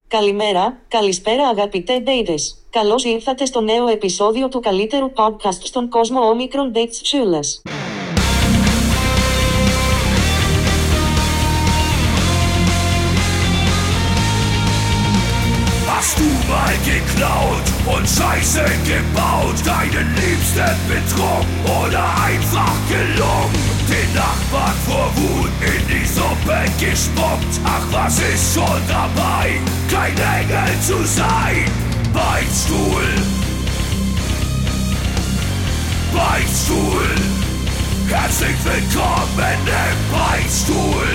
Καλημέρα, καλησπέρα αγαπητέ ντέιτες. Καλώς ήρθατε στο νέο επεισόδιο του καλύτερου podcast στον κόσμο Omicron Dates Ψούλας. Hast du mal geklaut und Scheiße gebaut, deinen Liebsten betrogen oder einfach gelungen, den Nachbarn vor Wut in die Suppe gespuckt? Ach, was ist schon dabei, kein Engel zu sein? Beichtstuhl, Beichtstuhl, herzlich willkommen im Beichtstuhl.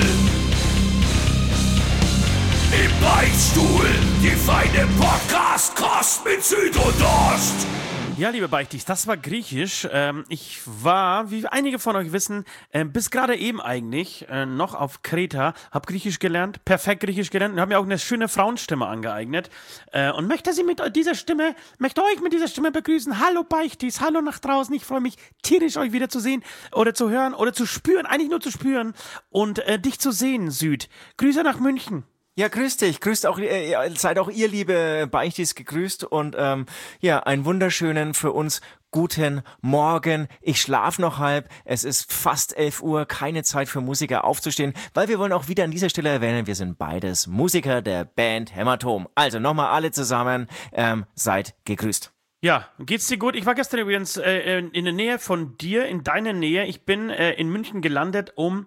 Im Beichtstuhl, die feine Podcast-Kost mit Süd und Ost. Ja, liebe Beichtis, das war Griechisch. Ich war, wie einige von euch wissen, bis gerade eben eigentlich noch auf Kreta, habe Griechisch gelernt, perfekt Griechisch gelernt und habe mir auch eine schöne Frauenstimme angeeignet und möchte euch mit dieser Stimme begrüßen. Hallo Beichtis, hallo nach draußen. Ich freue mich tierisch, euch wieder zu sehen oder zu hören oder zu spüren, eigentlich nur zu spüren und dich zu sehen, Süd. Grüße nach München. Ja, grüß dich. Grüßt auch, seid auch ihr, liebe Beichtis, gegrüßt und einen wunderschönen für uns guten Morgen. Ich schlafe noch halb. Es ist fast 11 Uhr. Keine Zeit für Musiker aufzustehen, weil wir wollen auch wieder an dieser Stelle erwähnen, wir sind beides Musiker der Band Hämatom. Also nochmal alle zusammen, seid gegrüßt. Ja, geht's dir gut? Ich war gestern übrigens in der Nähe von dir, in deiner Nähe. Ich bin in München gelandet um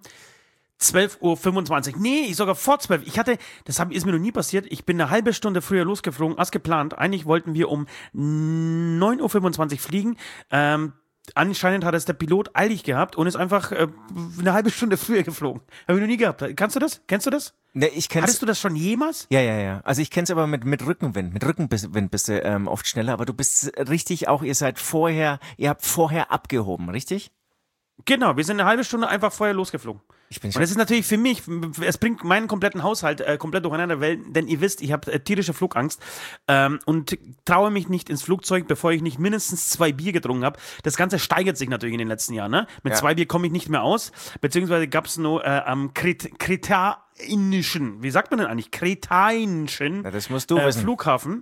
12.25 Uhr. Nee, sogar vor 12. Ist mir noch nie passiert. Ich bin eine halbe Stunde früher losgeflogen als geplant. Eigentlich wollten wir um 9.25 Uhr fliegen. Anscheinend hat es der Pilot eilig gehabt und ist einfach eine halbe Stunde früher geflogen. Habe ich noch nie gehabt. Kannst du das? Kennst du das? Ne, ich kenn's. Hattest du das schon jemals? Ja. Also ich kenn's aber mit Rückenwind. Mit Rückenwind bist du oft schneller. Aber du bist richtig auch, ihr habt vorher abgehoben, richtig? Genau, wir sind eine halbe Stunde einfach vorher losgeflogen. Und das ist natürlich für mich, es bringt meinen kompletten Haushalt komplett durcheinander, denn ihr wisst, ich habe tierische Flugangst und traue mich nicht ins Flugzeug, bevor ich nicht mindestens 2 Bier getrunken habe. Das Ganze steigert sich natürlich in den letzten Jahren. Ne? Mit 2 Bier komme ich nicht mehr aus, beziehungsweise gab es nur am kretainischen, wie sagt man denn eigentlich, kretainischen das musst du wissen. Flughafen.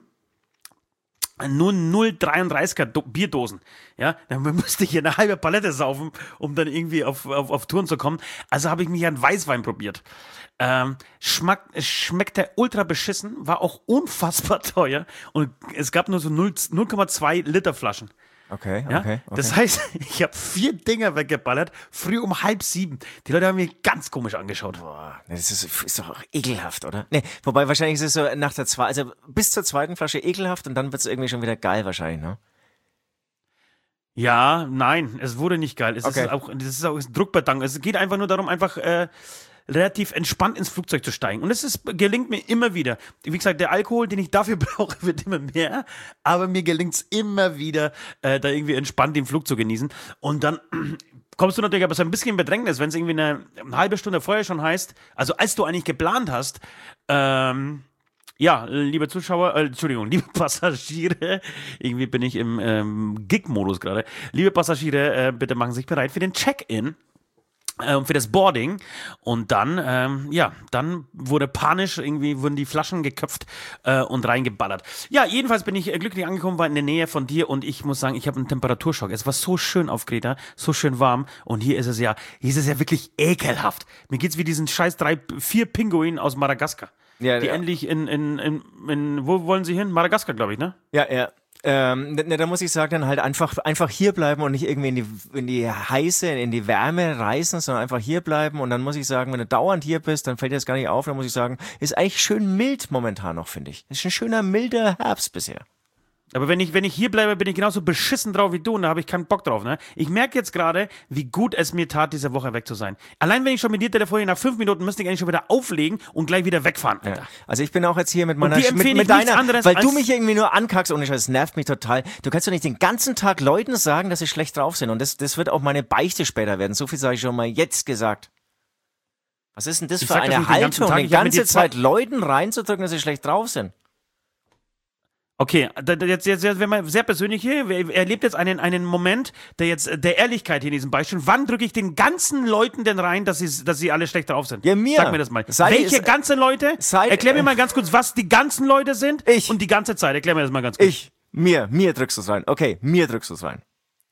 Nur 0,33er Bierdosen. Ja, dann müsste ich hier eine halbe Palette saufen, um dann irgendwie auf Touren zu kommen. Also habe ich mich an Weißwein probiert. Schmeckte ultra beschissen, war auch unfassbar teuer und es gab nur so 0,2 Liter Flaschen. Okay. Das heißt, ich habe 4 Dinger weggeballert, früh um 6:30. Die Leute haben mich ganz komisch angeschaut. Boah, das ist doch auch ekelhaft, oder? Nee, wobei wahrscheinlich ist es so nach der also bis zur zweiten Flasche ekelhaft und dann wird es irgendwie schon wieder geil wahrscheinlich, ne? Ja, nein, es wurde nicht geil. Das ist auch Druckbetankung. Es geht einfach nur darum, relativ entspannt ins Flugzeug zu steigen. Und gelingt mir immer wieder. Wie gesagt, der Alkohol, den ich dafür brauche, wird immer mehr. Aber mir gelingt es immer wieder, da irgendwie entspannt den Flug zu genießen. Und dann kommst du natürlich aber so ein bisschen in Bedrängnis, wenn es irgendwie eine halbe Stunde vorher schon heißt, also als du eigentlich geplant hast, liebe Zuschauer, liebe Passagiere, irgendwie bin ich im Gig-Modus gerade. Liebe Passagiere, bitte machen Sie sich bereit für den Check-in. Für das Boarding und dann wurden die Flaschen geköpft und reingeballert. Ja, jedenfalls bin ich glücklich angekommen, war in der Nähe von dir und ich muss sagen, ich habe einen Temperaturschock. Es war so schön auf Kreta, so schön warm und hier ist es ja wirklich ekelhaft. Mir geht's wie diesen scheiß 4 Pinguinen aus Madagaskar. Ja, die endlich wo wollen sie hin? Madagaskar, glaube ich, ne? Ja. Da muss ich sagen, dann halt einfach hier bleiben und nicht irgendwie in die Wärme reisen, sondern einfach hier bleiben. Und dann muss ich sagen, wenn du dauernd hier bist, dann fällt dir das gar nicht auf. Dann muss ich sagen, ist eigentlich schön mild momentan noch, finde ich. Ist ein schöner, milder Herbst bisher. Aber wenn ich hier bleibe, bin ich genauso beschissen drauf wie du und da habe ich keinen Bock drauf. Ne? Ich merke jetzt gerade, wie gut es mir tat, diese Woche weg zu sein. Allein wenn ich schon mit dir telefoniere, nach 5 Minuten müsste ich eigentlich schon wieder auflegen und gleich wieder wegfahren. Alter. Ja. Also ich bin auch jetzt hier mit meiner mit deiner, weil du mich irgendwie nur ankackst und das nervt mich total. Du kannst doch nicht den ganzen Tag Leuten sagen, dass sie schlecht drauf sind und das wird auch meine Beichte später werden. So viel sage ich schon mal jetzt gesagt. Was ist denn das für eine Haltung, die ganze Zeit Leuten reinzudrücken, dass sie schlecht drauf sind? Okay, jetzt wenn man sehr persönlich hier, er erlebt jetzt einen Moment der Ehrlichkeit hier in diesem Beispiel. Wann drücke ich den ganzen Leuten denn rein, dass sie alle schlecht drauf sind? Ja, mir. Sag mir das mal. Welche ganzen Leute? Erklär mir mal ganz kurz, was die ganzen Leute sind. Ich. Und die ganze Zeit. Erklär mir das mal ganz kurz. Mir drückst du es rein. Okay, mir drückst du es rein.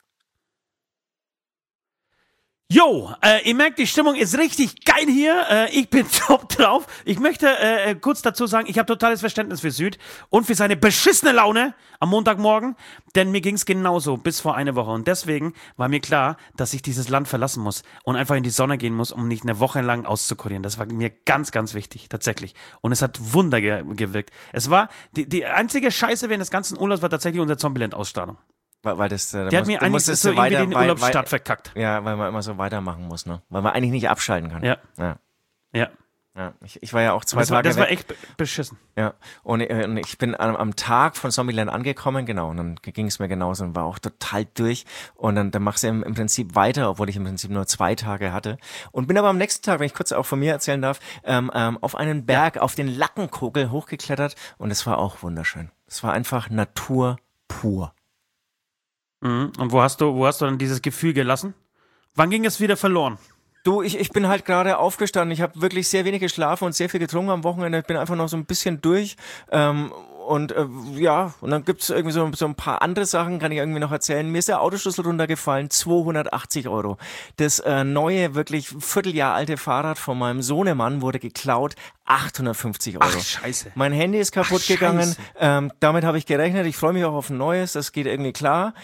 Jo, ihr merkt, die Stimmung ist richtig geil hier. Ich bin top drauf. Ich möchte kurz dazu sagen, ich habe totales Verständnis für Süd und für seine beschissene Laune am Montagmorgen, denn mir ging's genauso bis vor einer Woche. Und deswegen war mir klar, dass ich dieses Land verlassen muss und einfach in die Sonne gehen muss, um nicht eine Woche lang auszukurieren. Das war mir ganz, ganz wichtig, tatsächlich. Und es hat Wunder gewirkt. Es war, die einzige Scheiße während des ganzen Urlaubs war tatsächlich unsere Zombieland-Ausstrahlung. Weil das, der hat mir eigentlich so irgendwie den Urlaubsstart verkackt. Ja, weil man immer so weitermachen muss, ne? Weil man eigentlich nicht abschalten kann. Ja. Ich war ja auch 2 Tage Das war echt beschissen. Ja, und ich bin am Tag von Zombieland angekommen, genau, und dann ging es mir genauso und war auch total durch. Und dann machst du im Prinzip weiter, obwohl ich im Prinzip nur 2 Tage hatte. Und bin aber am nächsten Tag, wenn ich kurz auch von mir erzählen darf, auf einen Berg, auf den Lackenkogel hochgeklettert und es war auch wunderschön. Es war einfach Natur pur. Und wo hast du dann dieses Gefühl gelassen? Wann ging es wieder verloren? Du, ich bin halt gerade aufgestanden. Ich habe wirklich sehr wenig geschlafen und sehr viel getrunken am Wochenende. Ich bin einfach noch so ein bisschen durch. Und dann gibt's irgendwie so ein paar andere Sachen, kann ich irgendwie noch erzählen. Mir ist der Autoschlüssel runtergefallen, 280 €. Das neue, wirklich Vierteljahr alte Fahrrad von meinem Sohnemann wurde geklaut, 850 €. Ach, scheiße. Mein Handy ist kaputt gegangen. Damit habe ich gerechnet. Ich freue mich auch auf ein neues. Das geht irgendwie klar.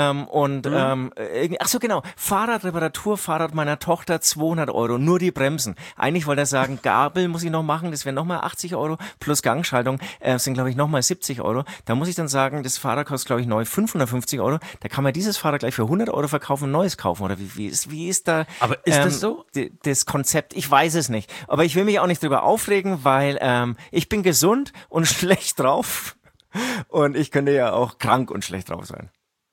Fahrradreparatur, Fahrrad meiner Tochter, 200 €. Nur die Bremsen. Eigentlich wollte er sagen, Gabel muss ich noch machen. Das wären nochmal 80 € plus Gangschaltung. Sind, glaube ich, nochmal 70 €. Da muss ich dann sagen, das Fahrrad kostet, glaube ich, neu 550 €. Da kann man dieses Fahrrad gleich für 100 € verkaufen und neues kaufen. Oder wie ist da? Aber ist das so? Das Konzept? Ich weiß es nicht. Aber ich will mich auch nicht drüber aufregen, weil ich bin gesund und schlecht drauf und ich könnte ja auch krank und schlecht drauf sein.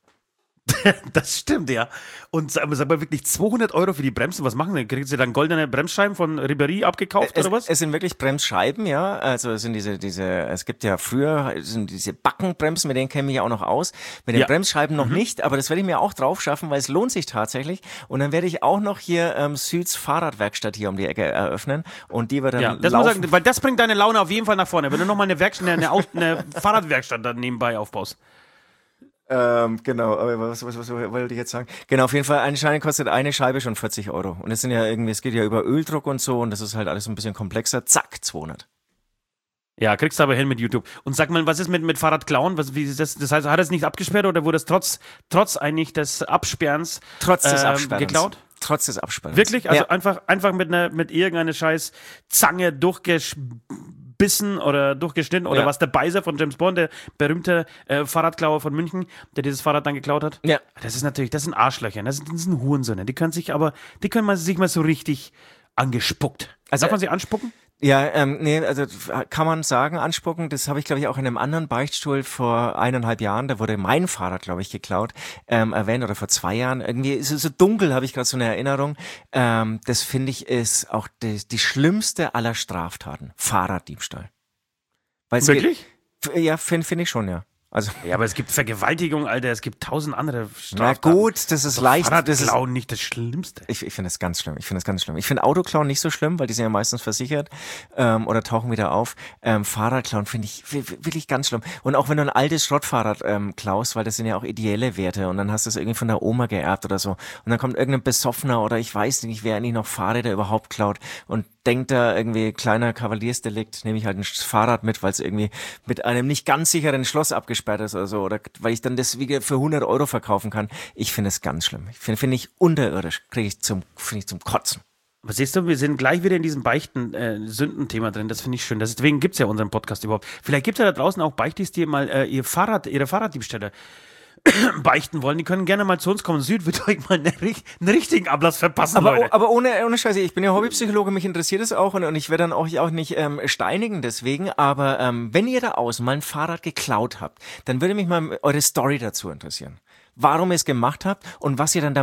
Das stimmt, ja. Und sag mal wirklich 200 € für die Bremsen, was machen denn? Kriegen Sie dann goldene Bremsscheiben von Ribéry abgekauft oder was? Es sind wirklich Bremsscheiben, ja. Also es sind es gibt ja früher diese Backenbremsen, mit denen kenne ich mich auch noch aus. Mit den Bremsscheiben noch nicht, aber das werde ich mir auch drauf schaffen, weil es lohnt sich tatsächlich. Und dann werde ich auch noch hier Süds Fahrradwerkstatt hier um die Ecke eröffnen und die wird dann das muss sagen, weil das bringt deine Laune auf jeden Fall nach vorne, wenn du nochmal eine Fahrradwerkstatt dann nebenbei aufbaust. Genau, aber was wollte ich jetzt sagen? Genau, auf jeden Fall, anscheinend kostet eine Scheibe schon 40 €. Und es geht ja über Öldruck und so und das ist halt alles ein bisschen komplexer. Zack, 200. Ja, kriegst du aber hin mit YouTube. Und sag mal, was ist mit Fahrradklauen? Wie ist das? Das heißt, hat er es nicht abgesperrt oder wurde es trotz eigentlich des Absperrens geklaut? Trotz des Absperrens. Wirklich? Also einfach mit irgendeiner scheiß Zange durchgebissen oder durchgeschnitten oder was der Beiser von James Bond, der berühmte Fahrradklauer von München, der dieses Fahrrad dann geklaut hat. Ja. Das sind Arschlöcher, das sind Hurensöhne. Die können man sich mal so richtig angespuckt. Also, darf man sie anspucken? Ja, also kann man sagen, anspucken, das habe ich, glaube ich, auch in einem anderen Beichtstuhl vor 1,5 Jahren, da wurde mein Fahrrad, glaube ich, geklaut, erwähnt, oder vor 2 Jahren. Irgendwie ist es so dunkel, habe ich gerade so eine Erinnerung. Das finde ich ist auch die schlimmste aller Straftaten. Fahrraddiebstahl. Wirklich? Ja, finde ich schon, ja. Also, ja, aber es gibt Vergewaltigung, Alter, es gibt 1000 andere Straftaten. Na gut, das ist leicht. Fahrradklauen nicht das Schlimmste. Ich finde das ganz schlimm. Ich finde Autoklauen nicht so schlimm, weil die sind ja meistens versichert oder tauchen wieder auf. Fahrradklauen finde ich wirklich ganz schlimm. Und auch wenn du ein altes Schrottfahrrad klaust, weil das sind ja auch ideelle Werte und dann hast du es irgendwie von der Oma geerbt oder so. Und dann kommt irgendein Besoffener oder ich weiß nicht, wer eigentlich noch Fahrräder überhaupt klaut und denkt da irgendwie, kleiner Kavaliersdelikt, nehme ich halt ein Fahrrad mit, weil es irgendwie mit einem nicht ganz sicheren Schloss abgesperrt ist oder so, oder weil ich dann das wieder für 100 € verkaufen kann. Ich finde es ganz schlimm. Finde ich unterirdisch. Finde ich zum Kotzen. Aber siehst du, wir sind gleich wieder in diesem Beichten-Sündenthema drin. Das finde ich schön. Deswegen gibt es ja unseren Podcast überhaupt. Vielleicht gibt es ja da draußen auch Beichtis, die mal ihre Fahrraddiebstähle beichten wollen, die können gerne mal zu uns kommen. Süd wird euch mal einen richtigen Ablass verpassen, Leute. Aber ohne Scheiße, ich bin ja Hobbypsychologe, mich interessiert es auch und ich werde dann auch nicht steinigen deswegen, aber wenn ihr da außen mal ein Fahrrad geklaut habt, dann würde mich mal eure Story dazu interessieren. Warum ihr es gemacht habt und was ihr dann damit gemacht habt. Wird es dann im Fluss versenkt oder wird es einfach an der nächsten Ecke stehen gelassen?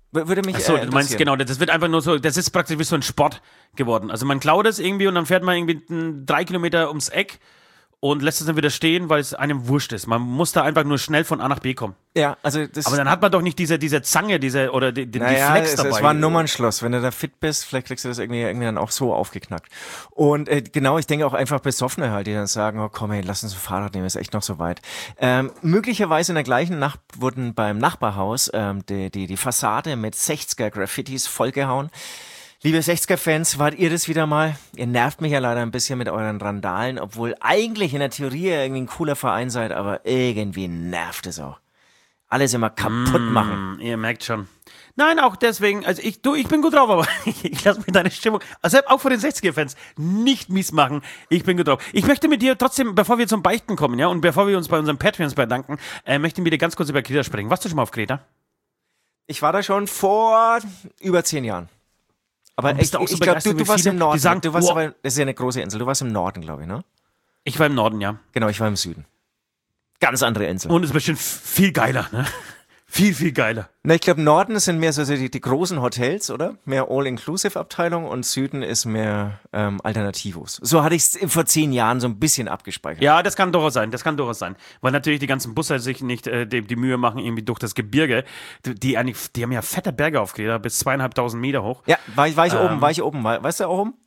Würde mich Ach so, du meinst interessieren. genau, das wird einfach nur so, das ist praktisch wie so ein Sport geworden. Also man klaut es irgendwie und dann fährt man irgendwie 3 Kilometer ums Eck und lässt es dann wieder stehen, weil es einem wurscht ist. Man muss da einfach nur schnell von A nach B kommen. Ja, also das. Aber dann hat man doch nicht diese Zange, die Flex dabei. Es war ein Nummernschloss. Wenn du da fit bist, vielleicht kriegst du das irgendwie dann auch so aufgeknackt. Und genau, ich denke auch einfach Besoffene halt, die dann sagen, oh komm, hey, lass uns ein Fahrrad nehmen, ist echt noch so weit. Möglicherweise in der gleichen Nacht wurden beim Nachbarhaus die Fassade mit 60er-Graffitis vollgehauen. Liebe 60er-Fans, wart ihr das wieder mal? Ihr nervt mich ja leider ein bisschen mit euren Randalen, obwohl eigentlich in der Theorie ihr irgendwie ein cooler Verein seid, aber irgendwie nervt es auch. Alles immer kaputt machen. Ihr merkt schon. Nein, auch deswegen, also ich bin gut drauf, aber ich lasse mir deine Stimmung, also auch vor den 60er-Fans, nicht mies machen. Ich bin gut drauf. Ich möchte mit dir trotzdem, bevor wir zum Beichten kommen, ja, und bevor wir uns bei unseren Patreons bedanken, möchte ich mit dir ganz kurz über Kreta sprechen. Warst du schon mal auf Kreta? Ich war da schon vor über 10 Jahren. Aber bist du auch so ich glaube, begeistert du wie warst viele, im Norden. die sagen, Du warst wow. aber, das ist ja eine große Insel. Du warst im Norden, glaube ich, ne? Ich war im Norden, ja. Genau, ich war im Süden. Ganz andere Insel. Und es ist bestimmt viel geiler, ne? Viel, viel geiler. Na, ich glaube, Norden sind mehr so die großen Hotels, oder? Mehr All-Inclusive-Abteilung und Süden ist mehr Alternativos. So hatte ich es vor 10 Jahren so ein bisschen abgespeichert. Ja, das kann durchaus sein, Weil natürlich die ganzen Busse sich nicht die Mühe machen, irgendwie durch das Gebirge. Die haben ja fette Berge auf Kreta, bis 2.500 Meter hoch. Ja, war ich oben. Weißt du auch oben?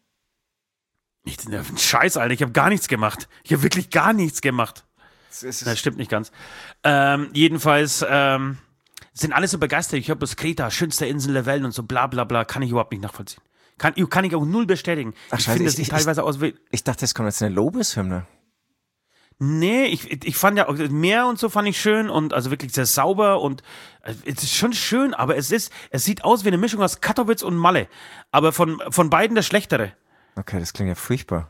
Nicht ein Scheiß, Alter, ich habe gar nichts gemacht. Ich habe wirklich gar nichts gemacht. Das stimmt nicht ganz. Jedenfalls sind alle so begeistert. Ich höre bloß Kreta, schönste Insel der Welt und so bla bla bla. Kann ich überhaupt nicht nachvollziehen. Kann ich auch null bestätigen. Ach, ich Scheiße, finde, das sieht teilweise aus wie... Ich dachte, es kommt jetzt eine Lobeshymne. Nee, ich fand ja, Meer und so fand ich schön und also wirklich sehr sauber und es ist schon schön, aber es sieht aus wie eine Mischung aus Katowice und Malle. Aber von beiden das Schlechtere. Okay, das klingt ja furchtbar.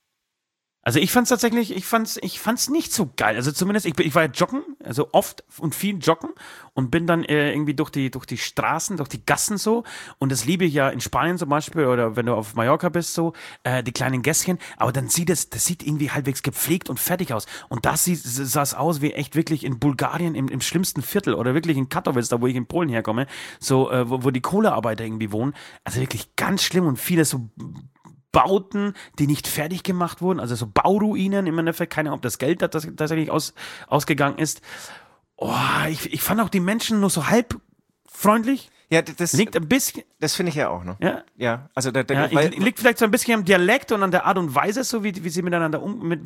Also ich fand's tatsächlich, ich fand's nicht so geil. Also zumindest, ich war ja joggen, also oft und viel joggen und bin dann irgendwie durch die Straßen, durch die Gassen so. Und das liebe ich ja in Spanien zum Beispiel oder wenn du auf Mallorca bist so, die kleinen Gässchen. Aber dann das sieht irgendwie halbwegs gepflegt und fertig aus. Und das sah es aus wie echt wirklich in Bulgarien im schlimmsten Viertel oder wirklich in Katowice, da wo ich in Polen herkomme, so wo die Kohlearbeiter irgendwie wohnen. Also wirklich ganz schlimm und viele so Bauten, die nicht fertig gemacht wurden, also so Bauruinen im Endeffekt, keine Ahnung, ob das Geld das tatsächlich ausgegangen ist. Oh, ich fand auch die Menschen nur so halb freundlich. Ja, das liegt ein bisschen. Das finde ich ja auch, ne? Ja. Ja, also Liegt vielleicht so ein bisschen am Dialekt und an der Art und Weise, so wie sie miteinander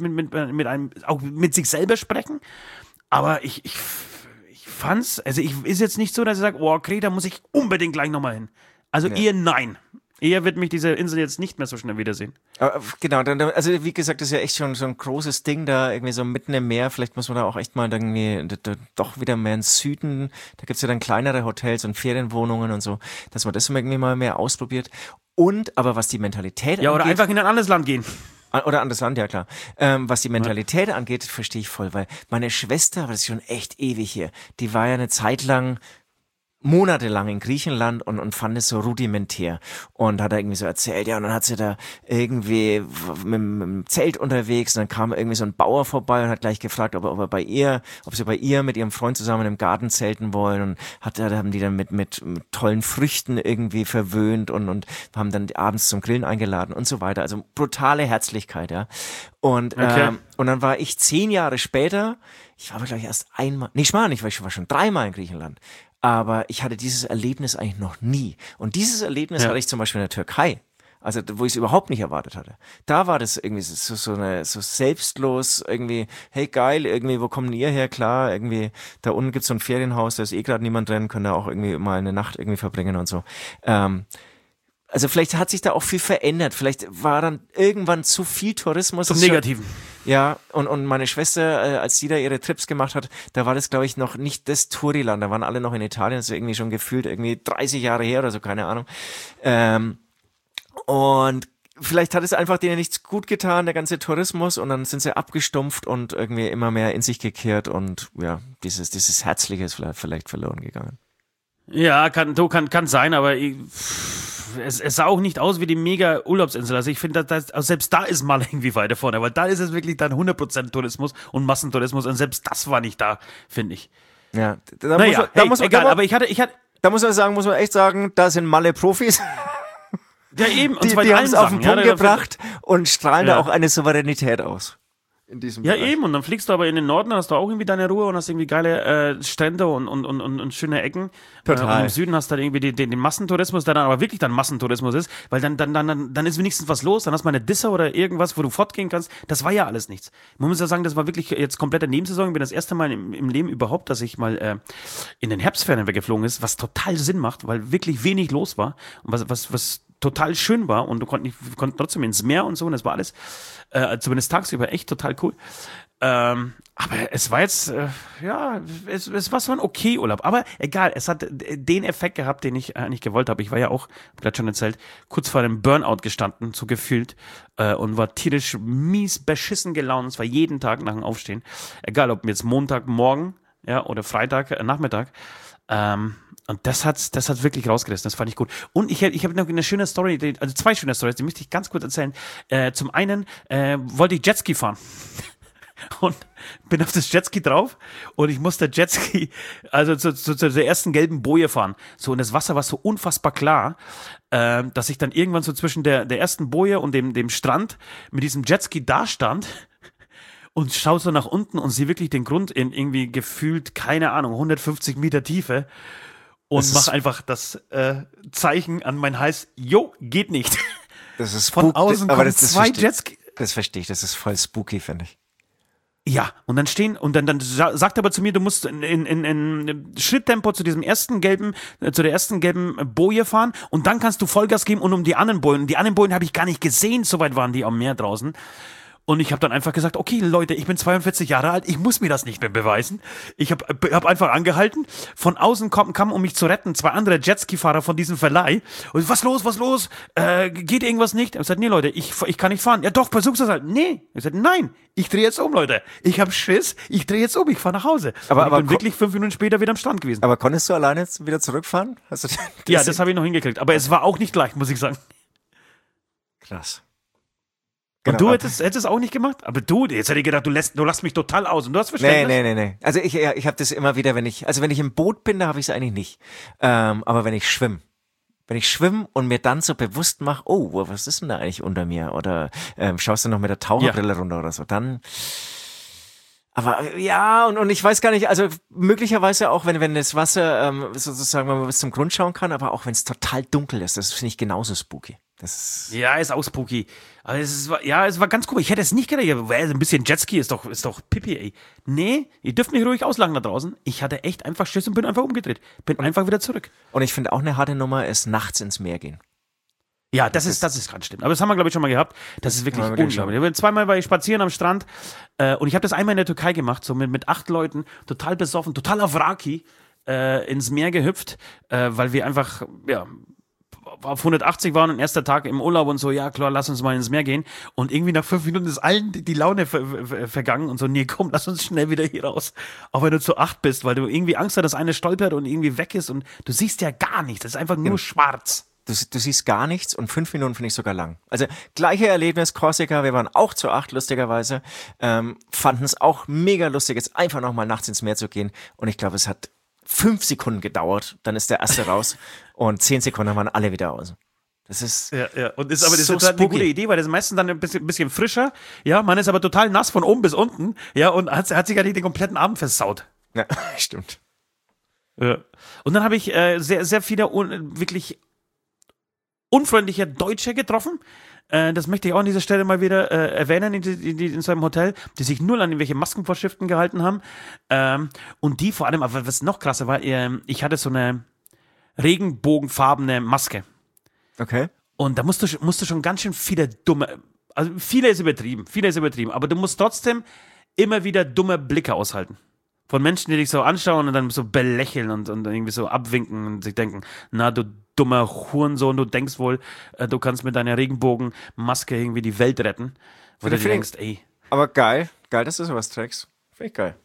mit sich selber sprechen. Aber ich fand's, also ist jetzt nicht so, dass ich sage, oh, Kreta muss ich unbedingt gleich nochmal hin. Also eher nein. Eher wird mich diese Insel jetzt nicht mehr so schnell wiedersehen. Genau, also wie gesagt, das ist ja echt schon so ein großes Ding da, irgendwie so mitten im Meer. Vielleicht muss man da auch echt mal irgendwie doch wieder mehr ins Süden. Da gibt's ja dann kleinere Hotels und Ferienwohnungen und so, dass man das irgendwie mal mehr ausprobiert. Und, aber was die Mentalität angeht... Ja, oder einfach in ein anderes Land gehen. Oder anderes Land, ja klar. Was die Mentalität angeht, verstehe ich voll, weil meine Schwester, aber das ist schon echt ewig hier, die war ja eine Zeit lang... monatelang in Griechenland und fand es so rudimentär und hat da irgendwie so erzählt, ja, und dann hat sie da irgendwie mit dem Zelt unterwegs und dann kam irgendwie so ein Bauer vorbei und hat gleich gefragt, ob sie bei ihr mit ihrem Freund zusammen im Garten zelten wollen und da haben die dann mit tollen Früchten irgendwie verwöhnt und haben dann abends zum Grillen eingeladen und so weiter. Also brutale Herzlichkeit, ja. Und und dann war ich 10 Jahre später, ich war aber gleich erst einmal, ich war schon 3-mal in Griechenland. Aber ich hatte dieses Erlebnis eigentlich noch nie. Und dieses Erlebnis hatte ich zum Beispiel in der Türkei. Also, wo ich es überhaupt nicht erwartet hatte. Da war das irgendwie so selbstlos, irgendwie, hey geil, irgendwie, wo kommen ihr her? Klar, irgendwie, da unten gibt's so ein Ferienhaus, da ist gerade niemand drin, können da auch irgendwie mal eine Nacht irgendwie verbringen und so. Also vielleicht hat sich da auch viel verändert. Vielleicht war dann irgendwann zu viel Tourismus. Zum Negativen. Ja, und meine Schwester, als sie da ihre Trips gemacht hat, da war das, glaube ich, noch nicht das Touriland. Da waren alle noch in Italien, das ist irgendwie schon gefühlt irgendwie 30 Jahre her oder so, keine Ahnung. Und vielleicht hat es einfach denen nichts gut getan, der ganze Tourismus, und dann sind sie abgestumpft und irgendwie immer mehr in sich gekehrt und ja, dieses Herzliche ist vielleicht verloren gegangen. Ja, kann sein, aber es sah auch nicht aus wie die mega Urlaubsinsel. Also ich finde, also selbst da ist mal irgendwie weiter vorne, weil da ist es wirklich dann 100% Tourismus und Massentourismus und selbst das war nicht da, finde ich. Ja, Aber ich hatte Da muss man echt sagen, da sind Malle-Profis. Ja, eben. Und Die zwar in haben allen es auf den Sachen, Punkt gebracht und strahlen da Ja. auch eine Souveränität aus. In diesem Ja, Bereich. eben. Und dann fliegst du aber in den Norden, dann hast du auch irgendwie deine Ruhe und hast irgendwie geile Strände und schöne Ecken. Total. Und im Süden hast du dann irgendwie den Massentourismus, der dann aber wirklich dann Massentourismus ist, weil dann ist wenigstens was los, dann hast du mal eine Disse oder irgendwas, wo du fortgehen kannst. Das war ja alles nichts. Man muss ja sagen, das war wirklich jetzt komplette Nebensaison. Ich bin das erste Mal im Leben überhaupt, dass ich mal in den Herbstferien weggeflogen ist, was total Sinn macht, weil wirklich wenig los war und was total schön war und wir konnten trotzdem ins Meer und so und das war alles, zumindest tagsüber, echt total cool. Aber es war jetzt, es war so ein okay Urlaub. Aber egal, es hat den Effekt gehabt, den ich eigentlich gewollt habe. Ich war ja auch, hab gerade schon erzählt, kurz vor einem Burnout gestanden, so gefühlt, und war tierisch mies beschissen gelaunt. Es war jeden Tag nach dem Aufstehen. Egal, ob jetzt Montagmorgen, ja, oder Freitag, Nachmittag. Und das hat wirklich rausgerissen, das fand ich gut. Und ich habe noch eine schöne Story, also zwei schöne Stories, die möchte ich ganz kurz erzählen. Zum einen wollte ich Jetski fahren und bin auf das Jetski drauf und ich musste Jetski, also zu der ersten gelben Boje fahren. So, und das Wasser war so unfassbar klar, dass ich dann irgendwann so zwischen der ersten Boje und dem Strand mit diesem Jetski dastand und schaue so nach unten und sehe wirklich den Grund in irgendwie gefühlt, keine Ahnung, 150 Meter Tiefe. Und mach einfach das Zeichen an mein Hals, jo, geht nicht. Das ist Von außen aber kommen zwei Jetski. Das verstehe ich, das ist voll spooky, finde ich. Ja, und dann sagt er aber zu mir, du musst in Schritttempo zu der ersten gelben Boje fahren und dann kannst du Vollgas geben und um die anderen Bojen. Und die anderen Bojen habe ich gar nicht gesehen, so weit waren die am Meer draußen. Und ich habe dann einfach gesagt, okay, Leute, ich bin 42 Jahre alt, ich muss mir das nicht mehr beweisen. Ich hab einfach angehalten. Von außen kamen, um mich zu retten, zwei andere Jetski-Fahrer von diesem Verleih. Und was los? Geht irgendwas nicht? Ich habe gesagt, nee, Leute, ich kann nicht fahren. Ja doch, versuch's das halt. Nee. Ich habe gesagt, nein, ich drehe jetzt um, Leute. Ich habe Schiss, ich drehe jetzt um, ich fahre nach Hause. Aber ich bin wirklich 5 Minuten später wieder am Strand gewesen. Aber konntest du alleine jetzt wieder zurückfahren? Hast du ja, das habe ich noch hingekriegt. Aber es war auch nicht leicht, muss ich sagen. Krass. Und du hättest es auch nicht gemacht? Aber jetzt hätte ich gedacht, du lässt mich total aus und du hast Verständnis. Nee. Also ich habe das immer wieder, wenn ich im Boot bin, da habe ich es eigentlich nicht. Aber wenn ich schwimme und mir dann so bewusst mache, oh, was ist denn da eigentlich unter mir? Oder schaust du noch mit der Taucherbrille runter oder so, dann... Aber ja, und ich weiß gar nicht, also möglicherweise auch, wenn das Wasser sozusagen, wenn man bis zum Grund schauen kann, aber auch wenn es total dunkel ist, das finde ich genauso spooky. Ja, ist auch spooky. Aber es war ganz cool. Ich hätte es nicht gedacht. Ein bisschen Jetski ist doch Pipi, ey. Nee, ihr dürft mich ruhig auslachen da draußen. Ich hatte echt einfach Schiss und bin einfach umgedreht. Bin einfach wieder zurück. Und ich finde auch eine harte Nummer ist nachts ins Meer gehen. Ja, das ist ganz schlimm. Aber das haben wir, glaube ich, schon mal gehabt. Das ist wirklich unglaublich. Zweimal war ich spazieren am Strand und ich habe das einmal in der Türkei gemacht, so mit 8 Leuten, total besoffen, total auf Raki ins Meer gehüpft, weil wir einfach, auf 180 waren und erster Tag im Urlaub und so, ja klar, lass uns mal ins Meer gehen. Und irgendwie nach 5 Minuten ist allen die Laune vergangen und so, nee, komm, lass uns schnell wieder hier raus. Auch wenn du zu 8 bist, weil du irgendwie Angst hast, dass eine stolpert und irgendwie weg ist und du siehst ja gar nichts, das ist einfach nur schwarz. Du siehst gar nichts und 5 Minuten finde ich sogar lang. Also gleiche Erlebnis, Korsika, wir waren auch zu 8, lustigerweise, fanden es auch mega lustig, jetzt einfach nochmal nachts ins Meer zu gehen und ich glaube, es hat 5 Sekunden gedauert, dann ist der erste raus und 10 Sekunden waren alle wieder aus. Das ist und das ist halt eine gute Idee, weil das ist meistens dann ein bisschen frischer, ja, man ist aber total nass von oben bis unten, ja, und hat sich ja nicht den kompletten Abend versaut. Ja, stimmt. Ja. Und dann habe ich sehr, sehr viele wirklich unfreundliche Deutsche getroffen. Das möchte ich auch an dieser Stelle mal wieder erwähnen in so einem Hotel, die sich null an irgendwelche Maskenvorschriften gehalten haben. Und die vor allem, aber was noch krasser war, ich hatte so eine regenbogenfarbene Maske. Okay. Und da musst du schon ganz schön viele also viele ist übertrieben, aber du musst trotzdem immer wieder dumme Blicke aushalten. Von Menschen, die dich so anschauen und dann so belächeln und irgendwie so abwinken und sich denken, na du dummer Hurensohn, du denkst wohl, du kannst mit deiner Regenbogenmaske irgendwie die Welt retten. Wo du dir denkst, ey. Aber geil, dass du sowas trägst. Finde ich geil.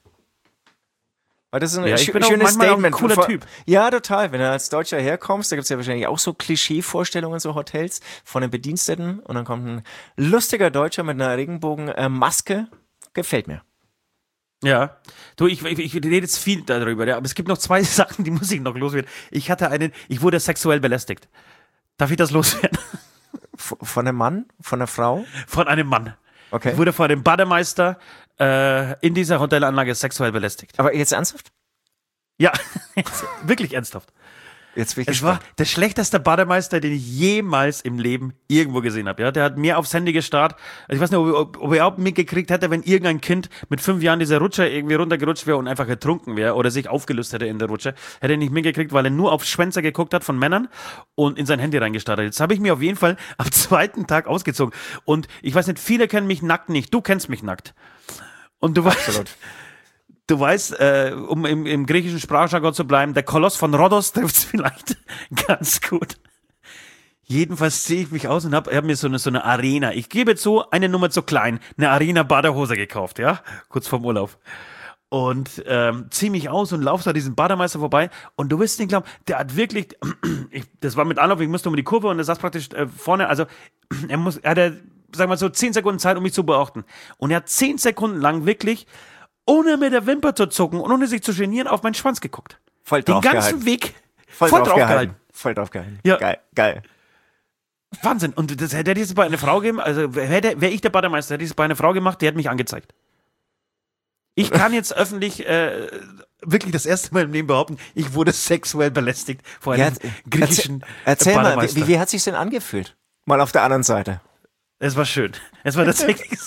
Weil das ist ein ich bin schönes auch Statement. Ein cooler Typ. Ja, total. Wenn du als Deutscher herkommst, da gibt es ja wahrscheinlich auch so Klischee-Vorstellungen, so Hotels von den Bediensteten und dann kommt ein lustiger Deutscher mit einer Regenbogenmaske. Gefällt mir. Ja, du, ich rede jetzt viel darüber, ja, aber es gibt noch 2 Sachen, die muss ich noch loswerden. Ich wurde sexuell belästigt. Darf ich das loswerden? Von einem Mann? Von einer Frau? Von einem Mann. Okay. Ich wurde von dem Bademeister in dieser Hotelanlage sexuell belästigt. Aber jetzt ernsthaft? Ja, wirklich ernsthaft. Jetzt bin ich Es war gespannt. der schlechteste Bademeister, den ich jemals im Leben irgendwo gesehen habe. Ja, der hat mir aufs Handy gestarrt. Also ich weiß nicht, ob er überhaupt mitgekriegt hätte, wenn irgendein Kind mit 5 Jahren diese Rutsche irgendwie runtergerutscht wäre und einfach getrunken wäre oder sich aufgelöst hätte in der Rutsche. Hätte er nicht mitgekriegt, weil er nur auf Schwänze geguckt hat von Männern und in sein Handy reingestarrt hat. Jetzt habe ich mir auf jeden Fall am 2. Tag ausgezogen. Und ich weiß nicht, viele kennen mich nackt nicht. Du kennst mich nackt. Und du Absolut. Du weißt, um im griechischen Sprachjargon zu bleiben, der Koloss von Rhodos trifft es vielleicht ganz gut. Jedenfalls ziehe ich mich aus und hab mir so eine Arena, ich gebe zu, eine Nummer zu klein, eine Arena-Badehose gekauft, ja, kurz vorm Urlaub. Und ziehe mich aus und laufe da diesen Bademeister vorbei und du wirst nicht glauben, der hat wirklich, das war mit Anlauf, ich musste um die Kurve und er saß praktisch vorne, also er hatte, sagen wir mal so, 10 Sekunden Zeit, um mich zu beobachten. Und er hat 10 Sekunden lang wirklich ohne mit der Wimper zu zucken und ohne sich zu genieren, auf meinen Schwanz geguckt. Voll Den drauf ganzen gehalten. Weg Voll voll drauf drauf gehalten. gehalten. Voll drauf gehalten. Ja. Geil. Wahnsinn. Und das hätte es bei einer Frau gegeben, also wäre ich der Bademeister, hätte ich es bei einer Frau gemacht, die hätte mich angezeigt. Ich kann jetzt öffentlich wirklich das erste Mal im Leben behaupten, ich wurde sexuell belästigt von einem griechischen Erzähl mal, Bademeister. wie hat sich's denn angefühlt? Mal auf der anderen Seite. Es war schön. Es war tatsächlich.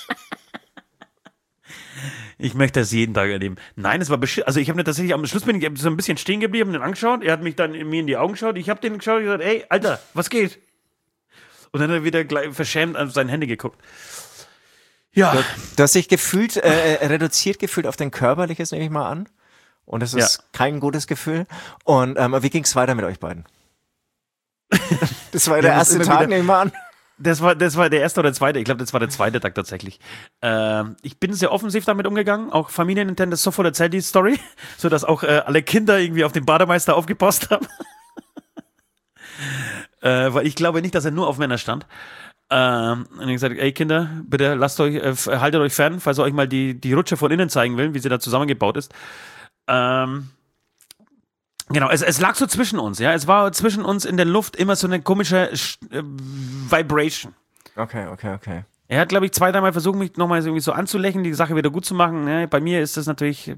Ich möchte das jeden Tag erleben. Nein, es war beschissen. Also ich habe tatsächlich am Schluss bin ich so ein bisschen stehen geblieben und den angeschaut. Er hat mich dann mir in die Augen geschaut. Ich habe den geschaut und gesagt, ey, Alter, was geht? Und dann hat er wieder gleich verschämt auf sein Handy geguckt. Ja. Du hast dich gefühlt, reduziert gefühlt auf dein Körperliches, nehme ich mal an. Und das ist kein gutes Gefühl. Und wie ging's weiter mit euch beiden? Das war der erste Tag, nehme ich mal an. Das war der erste oder zweite. Ich glaube, das war der zweite Tag tatsächlich. Ich bin sehr offensiv damit umgegangen. Auch Familien-Nintendo sofort erzählt die Story, sodass auch alle Kinder irgendwie auf den Bademeister aufgepasst haben. Weil ich glaube nicht, dass er nur auf Männer stand. Und ich gesagt, ey Kinder, bitte haltet euch fern, falls ihr euch mal die Rutsche von innen zeigen will, wie sie da zusammengebaut ist. Genau, es lag so zwischen uns, ja. Es war zwischen uns in der Luft immer so eine komische Vibration. Okay. Er hat, glaube ich, 2-3 Mal versucht, mich nochmal irgendwie so anzulächeln, die Sache wieder gut zu machen. Ne? Bei mir ist das natürlich.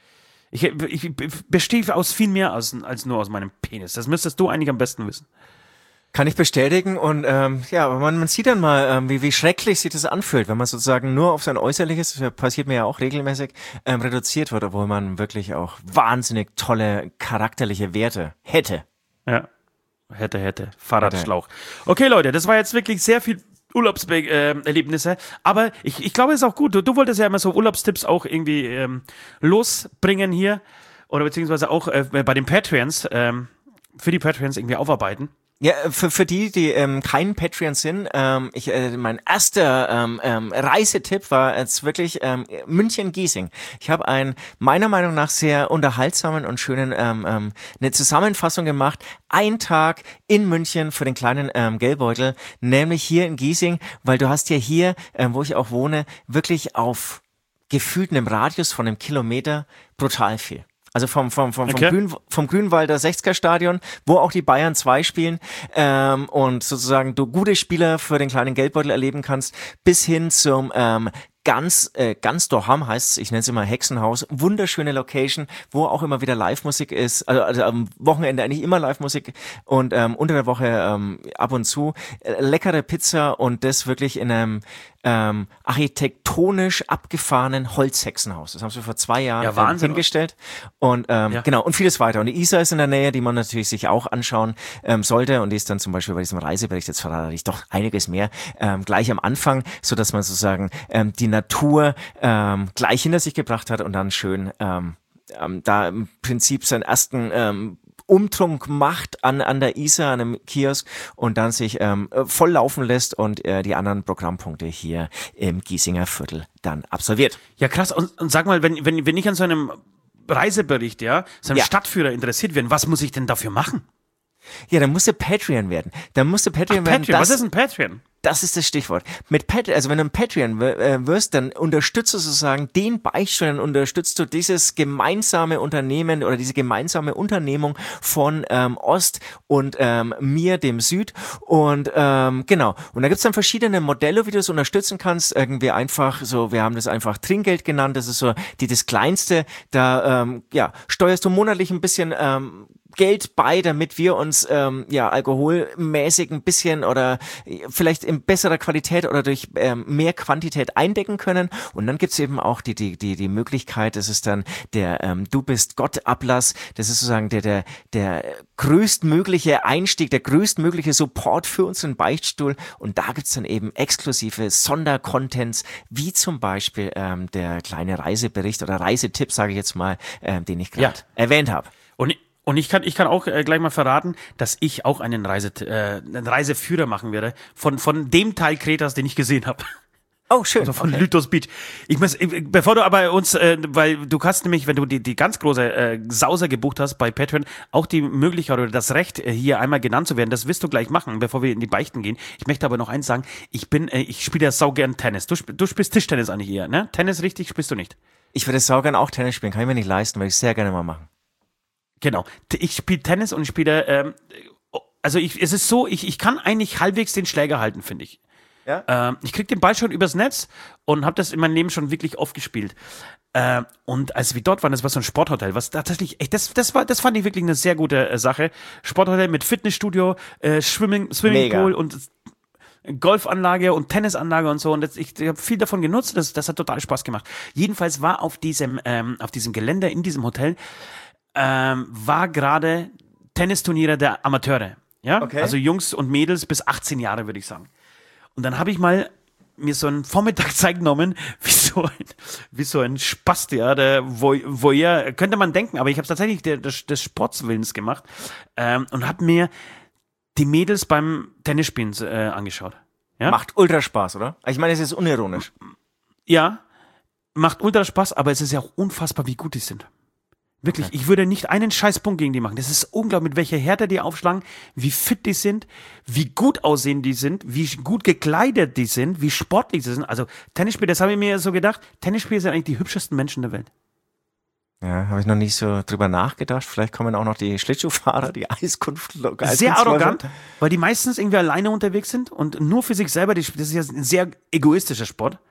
Ich bestehe aus viel mehr als nur aus meinem Penis. Das müsstest du eigentlich am besten wissen. Kann ich bestätigen und aber man sieht dann mal, wie schrecklich sich das anfühlt, wenn man sozusagen nur auf sein Äußerliches, das passiert mir ja auch regelmäßig, reduziert wird, obwohl man wirklich auch wahnsinnig tolle charakterliche Werte hätte. Ja, hätte. Fahrradschlauch. Okay, Leute, das war jetzt wirklich sehr viel Urlaubserlebnisse, aber ich glaube, es ist auch gut. Du wolltest ja immer so Urlaubstipps auch irgendwie losbringen hier oder beziehungsweise auch bei den Patreons, für die Patreons irgendwie aufarbeiten. Ja, für die kein Patreon sind, mein erster Reisetipp war jetzt wirklich München-Giesing. Ich habe einen meiner Meinung nach sehr unterhaltsamen und schönen eine Zusammenfassung gemacht. Ein Tag in München für den kleinen Geldbeutel, nämlich hier in Giesing, weil du hast ja hier, wo ich auch wohne, wirklich auf gefühlt einem Radius von einem Kilometer brutal viel. Also vom Grünwalder 60er-Stadion, wo auch die Bayern 2 spielen und sozusagen du gute Spieler für den kleinen Geldbeutel erleben kannst, bis hin zum ganz Doham heißt es, ich nenne es immer Hexenhaus, wunderschöne Location, wo auch immer wieder Live-Musik ist, also am Wochenende eigentlich immer Live-Musik und unter der Woche ab und zu leckere Pizza und das wirklich in einem architektonisch abgefahrenen Holzhexenhaus. Das haben sie vor 2 Jahren hingestellt und genau und vieles weiter. Und die Isar ist in der Nähe, die man natürlich sich auch anschauen sollte und die ist dann zum Beispiel bei diesem Reisebericht, jetzt verrate ich doch einiges mehr, gleich am Anfang, so dass man sozusagen die Natur gleich hinter sich gebracht hat und dann schön da im Prinzip seinen ersten Umtrunk macht an der Isar, an einem Kiosk und dann sich voll laufen lässt und die anderen Programmpunkte hier im Giesinger Viertel dann absolviert. Ja, krass. Und sag mal, wenn ich an so einem Reisebericht, so einem Stadtführer interessiert werden, was muss ich denn dafür machen? Ja, dann musst du Patreon werden. Patreon. Was ist ein Patreon? Das ist das Stichwort. Also wenn du ein Patreon wirst, dann unterstützt du sozusagen den Beichtstuhl, dann unterstützt du dieses gemeinsame Unternehmen oder diese gemeinsame Unternehmung von Ost und mir, dem Süd. Und genau. Und da gibt's dann verschiedene Modelle, wie du es unterstützen kannst. Irgendwie einfach so, wir haben das einfach Trinkgeld genannt. Das ist so das Kleinste. Da steuerst du monatlich ein bisschen Geld bei, damit wir uns alkoholmäßig ein bisschen oder vielleicht in besserer Qualität oder durch mehr Quantität eindecken können. Und dann gibt's eben auch die Möglichkeit, das ist dann der Du bist Gott Ablass, das ist sozusagen der größtmögliche Einstieg, der größtmögliche Support für unseren Beichtstuhl. Und da gibt's dann eben exklusive Sondercontents, wie zum Beispiel der kleine Reisebericht oder Reisetipp, sage ich jetzt mal, den ich gerade erwähnt habe. Und ich kann auch gleich mal verraten, dass ich auch einen Reiseführer machen werde von dem Teil Kretas, den ich gesehen habe. Oh, schön. Also von Lythos Beach. Bevor du aber uns, weil du hast nämlich, wenn du die ganz große Sauser gebucht hast bei Patreon, auch die Möglichkeit oder das Recht, hier einmal genannt zu werden. Das wirst du gleich machen, bevor wir in die Beichten gehen. Ich möchte aber noch eins sagen, ich spiele ja saugern Tennis. Du spielst Tischtennis eigentlich eher, ne? Tennis richtig spielst du nicht. Ich würde saugern auch Tennis spielen, kann ich mir nicht leisten, würde ich sehr gerne mal machen. Genau. Ich spiele Tennis und ich spiele, es ist so, ich kann eigentlich halbwegs den Schläger halten, finde ich. Ja? Ich krieg den Ball schon übers Netz und habe das in meinem Leben schon wirklich oft gespielt. Und als wir dort waren, das war so ein Sporthotel, was tatsächlich, echt, das fand ich wirklich eine sehr gute Sache. Sporthotel mit Fitnessstudio, Swimmingpool und Golfanlage und Tennisanlage und so. Und ich habe viel davon genutzt, das hat total Spaß gemacht. Jedenfalls war auf diesem Gelände in diesem Hotel war gerade Tennisturniere der Amateure. Ja? Okay. Also Jungs und Mädels bis 18 Jahre, würde ich sagen. Und dann habe ich mal mir so einen Vormittag Zeit genommen, wie so ein Spast, ja, der Voyeur, könnte man denken, aber ich habe es tatsächlich des Sportswillens gemacht und habe mir die Mädels beim Tennisspielen angeschaut. Ja? Macht ultra Spaß, oder? Ich meine, es ist unironisch. Ja, macht ultra Spaß, aber es ist ja auch unfassbar, wie gut die sind. Wirklich, okay. Ich würde nicht einen Scheißpunkt gegen die machen. Das ist unglaublich, mit welcher Härte die aufschlagen, wie fit die sind, wie gut aussehen die sind, wie gut gekleidet die sind, wie sportlich sie sind. Also Tennisspieler, das habe ich mir so gedacht, Tennisspieler sind eigentlich die hübschesten Menschen der Welt. Ja, habe ich noch nicht so drüber nachgedacht. Vielleicht kommen auch noch die Schlittschuhfahrer, die Eiskunftler. Sehr arrogant, weil die meistens irgendwie alleine unterwegs sind und nur für sich selber. Das ist ja ein sehr egoistischer Sport.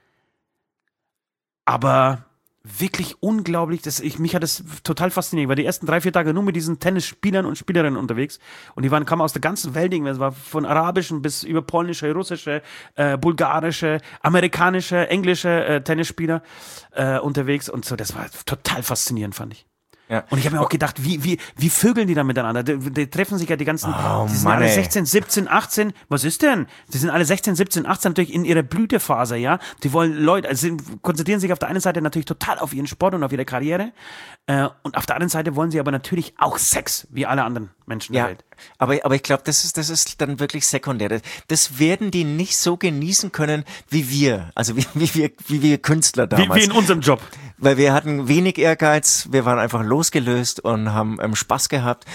Aber wirklich unglaublich, mich hat das total fasziniert. Ich war die ersten 3-4 Tage nur mit diesen Tennisspielern und Spielerinnen unterwegs und die kamen aus der ganzen Welt, es war von arabischen bis über polnische, russische, bulgarische, amerikanische, englische Tennisspieler unterwegs und so, das war total faszinierend, fand ich. Ja. Und ich habe mir auch gedacht, wie vögeln die da miteinander? Die treffen sich ja die ganzen, die sind alle 16, 17, 18, was ist denn? Die sind alle 16, 17, 18 natürlich in ihrer Blütephase, ja? Die wollen konzentrieren sich auf der einen Seite natürlich total auf ihren Sport und auf ihre Karriere und auf der anderen Seite wollen sie aber natürlich auch Sex, wie alle anderen Menschen der Welt. Aber ich glaube, das ist dann wirklich sekundär. Das werden die nicht so genießen können wie wir, also wie wir Künstler damals. Wie in unserem Job. Weil wir hatten wenig Ehrgeiz, wir waren einfach losgelöst und haben Spaß gehabt.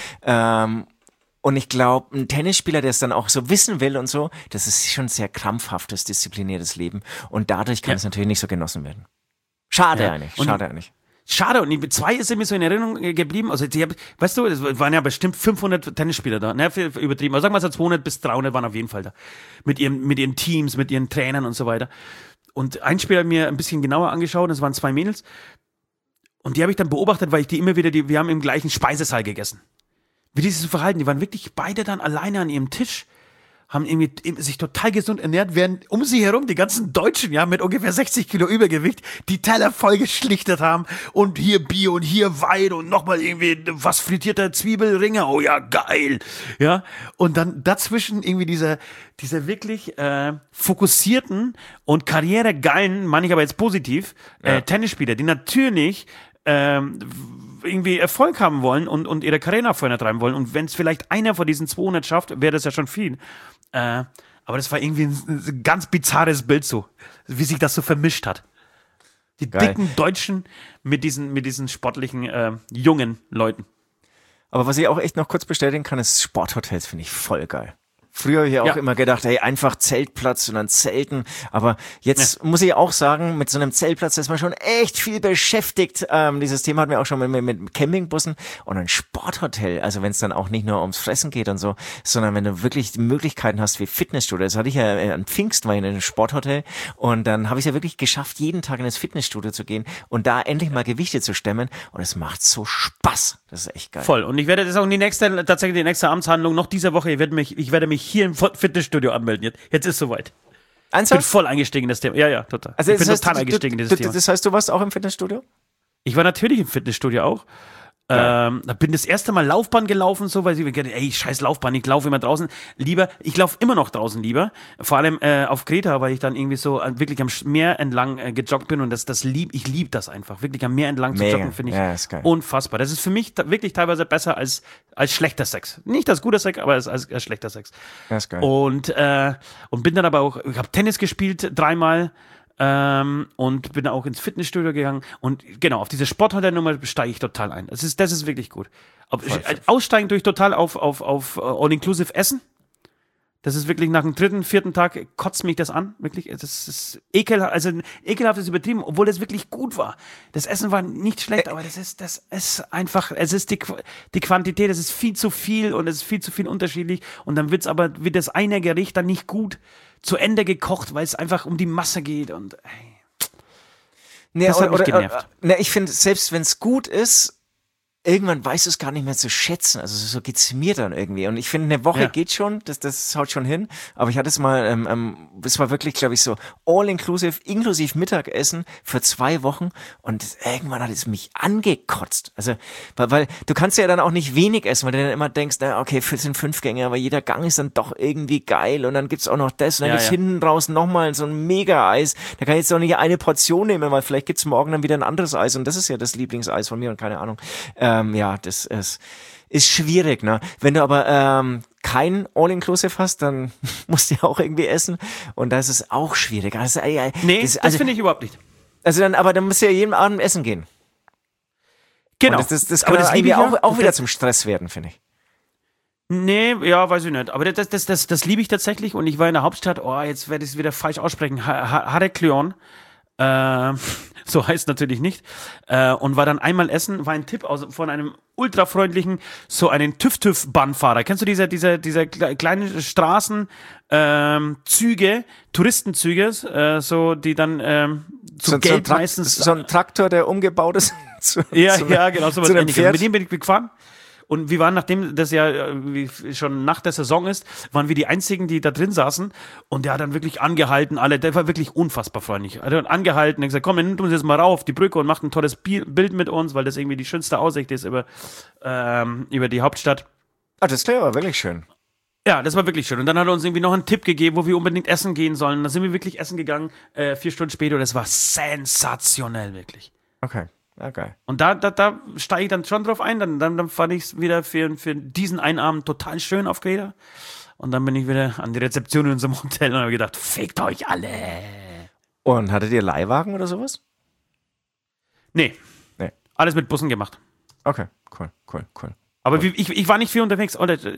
Und ich glaube, ein Tennisspieler, der es dann auch so wissen will und so, das ist schon ein sehr krampfhaftes, diszipliniertes Leben. Und dadurch kann es natürlich nicht so genossen werden. Schade eigentlich. Schade, und die 2 ist mir so in Erinnerung geblieben. Also, weißt du, es waren ja bestimmt 500 Tennisspieler da, ne, übertrieben. Also sagen wir so 200 bis 300 waren auf jeden Fall da. Mit ihren Teams, mit ihren Trainern und so weiter. Und ein Spieler hat mir ein bisschen genauer angeschaut, das waren 2 Mädels. Und die habe ich dann beobachtet, weil ich die immer wieder, wir haben im gleichen Speisesaal gegessen. Wie die sich so verhalten, die waren wirklich beide dann alleine an ihrem Tisch, haben irgendwie sich total gesund ernährt, während um sie herum die ganzen Deutschen, ja, mit ungefähr 60 Kilo Übergewicht, die Teller voll geschlichtet haben und hier Bier und hier Wein und nochmal irgendwie was frittierter Zwiebelringe, oh ja, geil, ja, und dann dazwischen irgendwie dieser wirklich fokussierten und karrieregeilen, meine ich aber jetzt positiv, Tennisspieler, die natürlich irgendwie Erfolg haben wollen und ihre Karriere nach vorne treiben wollen. Und wenn es vielleicht einer von diesen 200 schafft, wäre das ja schon viel. Aber das war irgendwie ein ganz bizarres Bild so, wie sich das so vermischt hat. Die dicken Deutschen mit diesen sportlichen, jungen Leuten. Aber was ich auch echt noch kurz bestätigen kann, ist Sporthotels, finde ich voll geil. Früher habe ich auch Ja. immer gedacht, hey, einfach Zeltplatz und dann Zelten. Aber jetzt muss ich auch sagen, mit so einem Zeltplatz ist man schon echt viel beschäftigt. Dieses Thema hatten wir auch schon mit Campingbussen und ein Sporthotel. Also wenn es dann auch nicht nur ums Fressen geht und so, sondern wenn du wirklich die Möglichkeiten hast wie Fitnessstudio. Das hatte ich ja an Pfingsten, war ich in einem Sporthotel und dann habe ich es ja wirklich geschafft, jeden Tag in das Fitnessstudio zu gehen und da endlich mal Gewichte zu stemmen und es macht so Spaß. Das ist echt geil. Voll. Und ich werde das auch tatsächlich die nächste Amtshandlung noch dieser Woche, ich werde mich hier im Fitnessstudio anmelden. Jetzt ist soweit. Ich bin Ernsthaft? voll eingestiegen in das Thema. Ja, total. Also Ich bin das heißt, total eingestiegen in dieses Thema. Das heißt, du warst auch im Fitnessstudio? Ich war natürlich im Fitnessstudio auch. Da bin das erste Mal Laufbahn gelaufen, so, weil ich mir gedacht, ey, scheiß Laufbahn, ich laufe immer draußen. Ich laufe immer noch draußen lieber. Vor allem auf Kreta, weil ich dann irgendwie so wirklich am Meer entlang gejoggt bin und ich liebe das einfach. Wirklich am Meer entlang zu Mega. joggen, finde ich Ja, ist geil. unfassbar. Das ist für mich wirklich teilweise besser als schlechter Sex. Nicht als guter Sex, aber als schlechter Sex. Das ist geil. Und bin dann aber auch, ich habe Tennis gespielt 3-mal und bin auch ins Fitnessstudio gegangen und genau, auf diese Sporthotelnummer steige ich total ein. Das ist wirklich gut. Aussteigen durch total auf All-Inclusive Essen. Das ist wirklich nach dem 3., 4. Tag kotzt mich das an. Wirklich, das ist ekelhaft ist übertrieben, obwohl das wirklich gut war. Das Essen war nicht schlecht, aber das ist einfach, es ist die Quantität, das ist viel zu viel und es ist viel zu viel unterschiedlich und dann wird das eine Gericht dann nicht gut zu Ende gekocht, weil es einfach um die Masse geht und Nee, das hat mich genervt. Ich finde, selbst wenn es gut ist, irgendwann weißt du es gar nicht mehr zu schätzen. Also so geht's mir dann irgendwie. Und ich finde, eine Woche geht schon, das haut schon hin. Aber ich hatte es mal, es war wirklich, glaube ich, so all-inclusive, inklusive Mittagessen für 2 Wochen. Und irgendwann hat es mich angekotzt. Also, weil du kannst ja dann auch nicht wenig essen, weil du dann immer denkst, na, okay, es sind 5 Gänge, aber jeder Gang ist dann doch irgendwie geil. Und dann gibt's auch noch das. Und dann gibt's hinten draußen nochmal so ein Mega-Eis. Da kann ich jetzt auch nicht eine Portion nehmen, weil vielleicht gibt's morgen dann wieder ein anderes Eis. Und das ist ja das Lieblingseis von mir und keine Ahnung. Das ist schwierig, ne? Wenn du aber kein All-Inclusive hast, dann musst du ja auch irgendwie essen und das ist auch schwierig. Also, das finde ich überhaupt nicht. Also dann musst du ja jeden Abend essen gehen. Genau. Und das kann aber dann das liebe irgendwie ich ja. auch wieder zum Stress werden, finde ich. Nee, ja, weiß ich nicht. Aber das liebe ich tatsächlich und ich war in der Hauptstadt, jetzt werde ich es wieder falsch aussprechen, Heraklion. So heißt natürlich nicht. Und war dann einmal essen, war ein Tipp von einem ultrafreundlichen, so einen TÜV-TÜV-Bahnfahrer. Kennst du diese kleinen Straßenzüge, Touristenzüge, so die dann Geld meistens. So ein Traktor, der umgebaut ist. Genau, sowas ähnliches. Pferd. Mit dem bin ich gefahren. Und wir waren, nachdem das ja schon nach der Saison ist, waren wir die Einzigen, die da drin saßen. Und der hat dann wirklich angehalten, der war wirklich unfassbar freundlich. Er hat angehalten, er hat gesagt, komm, wir nehmen uns jetzt mal rauf auf die Brücke und macht ein tolles Bild mit uns, weil das irgendwie die schönste Aussicht ist über die Hauptstadt. Ah, das klingt aber wirklich schön. Ja, das war wirklich schön. Und dann hat er uns irgendwie noch einen Tipp gegeben, wo wir unbedingt essen gehen sollen. Da sind wir wirklich essen gegangen, 4 Stunden später. Und das war sensationell, wirklich. Okay. Ja, geil. Und da steige ich dann schon drauf ein. Dann fand ich es wieder für diesen einen Abend total schön auf Kreta. Und dann bin ich wieder an die Rezeption in unserem Hotel und habe gedacht, fickt euch alle. Und hattet ihr Leihwagen oder sowas? Nee. Alles mit Bussen gemacht. Okay, cool. Aber ich war nicht viel unterwegs.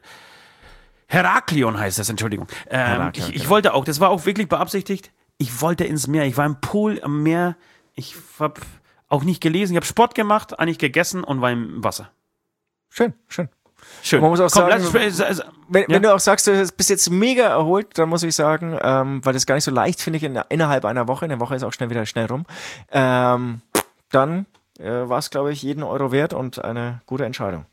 Heraklion heißt das, Entschuldigung. Ich wollte auch, das war auch wirklich beabsichtigt, ich wollte ins Meer. Ich war im Pool, am Meer. Ich habe auch nicht gelesen. Ich habe Sport gemacht, eigentlich gegessen und war im Wasser. Schön. Schön. Man muss auch sagen, wenn wenn du auch sagst, du bist jetzt mega erholt, dann muss ich sagen, weil das gar nicht so leicht, finde ich, innerhalb einer Woche, eine Woche ist auch schnell rum, dann war es, glaube ich, jeden Euro wert und eine gute Entscheidung.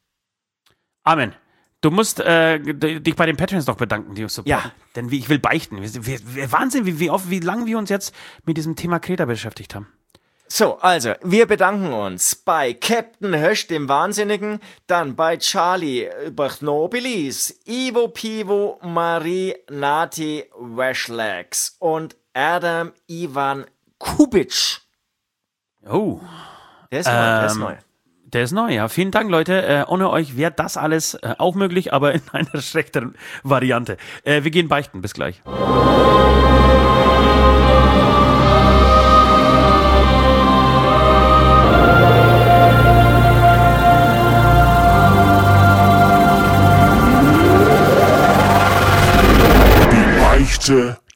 Amen. Du musst dich bei den Patreons noch bedanken, die uns supporten. Ja. Denn ich will beichten. Wahnsinn, wie lange wir uns jetzt mit diesem Thema Kreta beschäftigt haben. So, also, wir bedanken uns bei Captain Hösch, dem Wahnsinnigen, dann bei Charlie Bachnobilis, Ivo Pivo, Marie Nati Washlegs und Adam Ivan Kubic. Oh. Der ist neu. Der ist neu, ja. Vielen Dank, Leute. Ohne euch wäre das alles auch möglich, aber in einer schlechteren Variante. Wir gehen beichten. Bis gleich.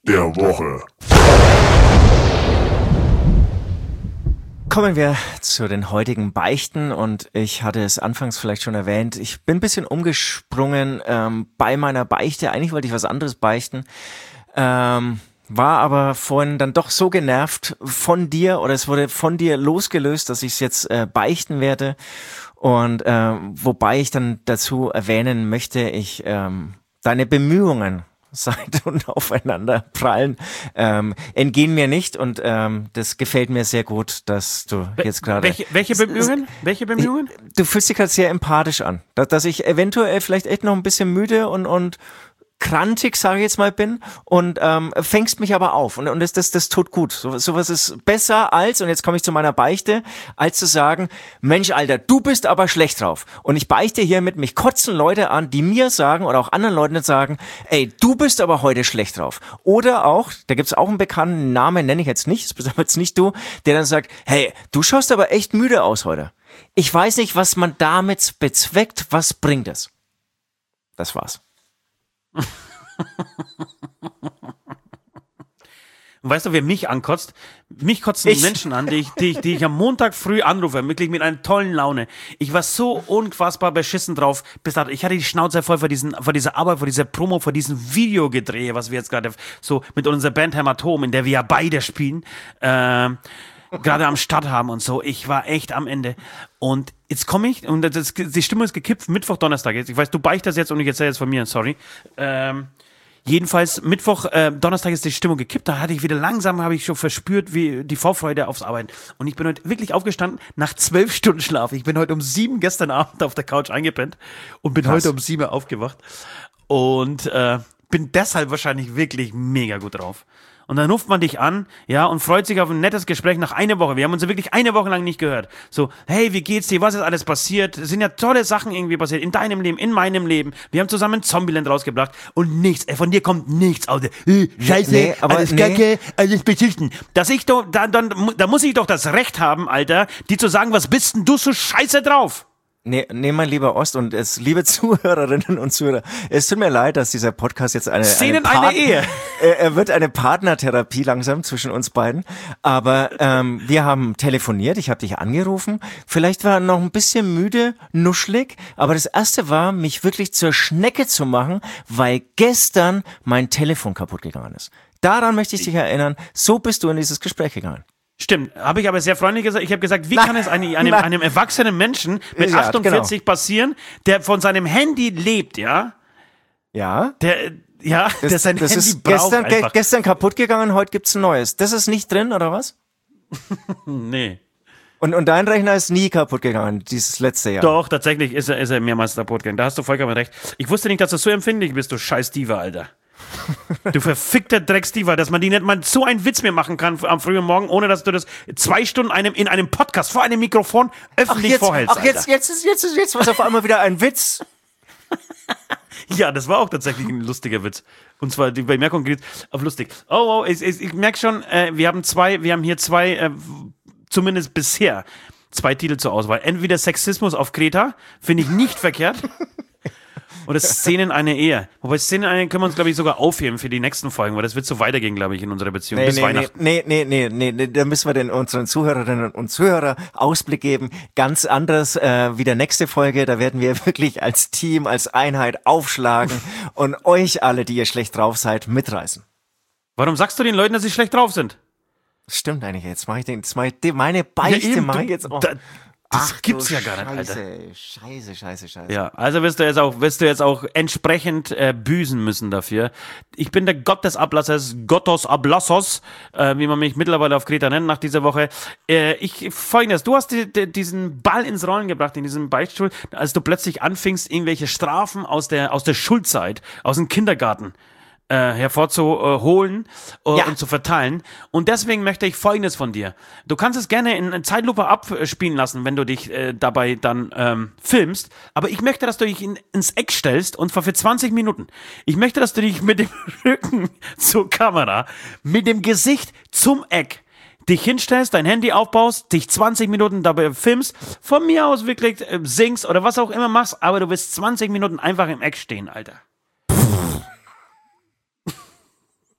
der Woche. Kommen wir zu den heutigen Beichten und ich hatte es anfangs vielleicht schon erwähnt, ich bin ein bisschen umgesprungen bei meiner Beichte. Eigentlich wollte ich was anderes beichten, war aber vorhin dann doch so genervt von dir oder es wurde von dir losgelöst, dass ich es jetzt beichten werde und wobei ich dann dazu erwähnen möchte, ich deine Bemühungen Seite und aufeinander prallen, entgehen mir nicht und das gefällt mir sehr gut, dass du jetzt gerade... Welche Bemühungen? Welche Bemühungen? Du fühlst dich gerade sehr empathisch an, dass ich eventuell vielleicht echt noch ein bisschen müde und krantig, sage ich jetzt mal, bin und fängst mich aber auf und das tut gut. Sowas ist besser als, und jetzt komme ich zu meiner Beichte, als zu sagen, Mensch, Alter, du bist aber schlecht drauf. Und ich beichte hiermit, mich kotzen Leute an, die mir sagen oder auch anderen Leuten sagen, ey, du bist aber heute schlecht drauf. Oder auch, da gibt's auch einen bekannten Namen, nenne ich jetzt nicht, das bist aber jetzt nicht du, der dann sagt, hey, du schaust aber echt müde aus heute. Ich weiß nicht, was man damit bezweckt, was bringt es? Das war's. Und weißt du, wer mich ankotzt? Mich kotzen Menschen an, die ich am Montag früh anrufe, wirklich mit einer tollen Laune. Ich war so unfassbar beschissen drauf. Bis dato, ich hatte die Schnauze voll vor dieser Arbeit, vor dieser Promo, vor diesem Videogedrehe, was wir jetzt gerade so mit unserer Band Hämatom, in der wir ja beide spielen, gerade am Start haben und so. Ich war echt am Ende. Und jetzt komme ich, und die Stimmung ist gekippt, Mittwoch, Donnerstag. Ich weiß, du beichtest jetzt und ich erzähle jetzt von mir, sorry. Jedenfalls, Mittwoch, Donnerstag ist die Stimmung gekippt. Da hatte ich wieder langsam, habe ich schon verspürt, wie die Vorfreude aufs Arbeiten. Und ich bin heute wirklich aufgestanden nach 12 Stunden Schlaf. Ich bin heute um 7 gestern Abend auf der Couch eingepennt und bin heute um 7 aufgewacht. Und bin deshalb wahrscheinlich wirklich mega gut drauf. Und dann ruft man dich an, ja, und freut sich auf ein nettes Gespräch nach einer Woche. Wir haben uns ja wirklich eine Woche lang nicht gehört. So, hey, wie geht's dir? Was ist alles passiert? Es sind ja tolle Sachen irgendwie passiert. In deinem Leben, in meinem Leben. Wir haben zusammen Zombieland rausgebracht. Und nichts, von dir kommt nichts aus. Scheiße, alles Kacke, alles beschissen. Dass ich doch, da muss ich doch das Recht haben, Alter, dir zu sagen, was bist denn du so scheiße drauf? Nee, mein lieber Ost und liebe Zuhörerinnen und Zuhörer, es tut mir leid, dass dieser Podcast jetzt eine Ehe. Er wird eine Partnertherapie langsam zwischen uns beiden, aber wir haben telefoniert, ich habe dich angerufen, vielleicht war noch ein bisschen müde, nuschlig, aber das erste war, mich wirklich zur Schnecke zu machen, weil gestern mein Telefon kaputt gegangen ist. Daran möchte ich dich erinnern, so bist du in dieses Gespräch gegangen. Stimmt, habe ich aber sehr freundlich gesagt. Ich habe gesagt, wie kann es einem erwachsenen Menschen mit 48 passieren, der von seinem Handy lebt, ja? Ja. Der sein das Handy ist braucht gestern kaputt gegangen, heute gibt's ein neues. Das ist nicht drin, oder was? Nee. Und dein Rechner ist nie kaputt gegangen, dieses letzte Jahr. Doch, tatsächlich ist er mehrmals kaputt gegangen. Da hast du vollkommen recht. Ich wusste nicht, dass du so empfindlich bist, du scheiß Diva, Alter. Du verfickter Drecksdiva, dass man die nicht mal so einen Witz mehr machen kann am frühen Morgen, ohne dass du das 2 Stunden in einem Podcast vor einem Mikrofon öffentlich vorhältst. Jetzt ist was auf einmal wieder ein Witz. Ja, das war auch tatsächlich ein lustiger Witz. Und zwar die Bemerkung geht auf lustig. Oh, ich merke schon, wir haben hier zwei, zumindest bisher, 2 Titel zur Auswahl. Entweder Sexismus auf Kreta, finde ich nicht verkehrt. Oder Szenen einer Ehe. Wobei Szenen einer Ehe können wir uns, glaube ich, sogar aufheben für die nächsten Folgen, weil das wird so weitergehen, glaube ich, in unserer Beziehung bis Weihnachten. Nee, da müssen wir unseren Zuhörerinnen und Zuhörer Ausblick geben. Ganz anderes wie der nächste Folge. Da werden wir wirklich als Team, als Einheit aufschlagen und euch alle, die ihr schlecht drauf seid, mitreißen. Warum sagst du den Leuten, dass sie schlecht drauf sind? Stimmt eigentlich, jetzt mache ich meine Beichte mache ich jetzt auch. Das gibt's ja gar nicht, Alter. Scheiße. Ja, also wirst du jetzt auch entsprechend büßen müssen dafür. Ich bin der Gott des Ablassers, Gottos Ablassos, wie man mich mittlerweile auf Kreta nennt nach dieser Woche. Folgendes, du hast diesen Ball ins Rollen gebracht in diesem Beichtstuhl, als du plötzlich anfingst, irgendwelche Strafen aus der Schulzeit, aus dem Kindergarten hervorzuholen und zu verteilen. Und deswegen möchte ich Folgendes von dir. Du kannst es gerne in Zeitlupe abspielen lassen, wenn du dich dabei dann filmst. Aber ich möchte, dass du dich ins Eck stellst und zwar für 20 Minuten. Ich möchte, dass du dich mit dem Rücken zur Kamera, mit dem Gesicht zum Eck dich hinstellst, dein Handy aufbaust, dich 20 Minuten dabei filmst, von mir aus wirklich singst oder was auch immer machst, aber du wirst 20 Minuten einfach im Eck stehen, Alter.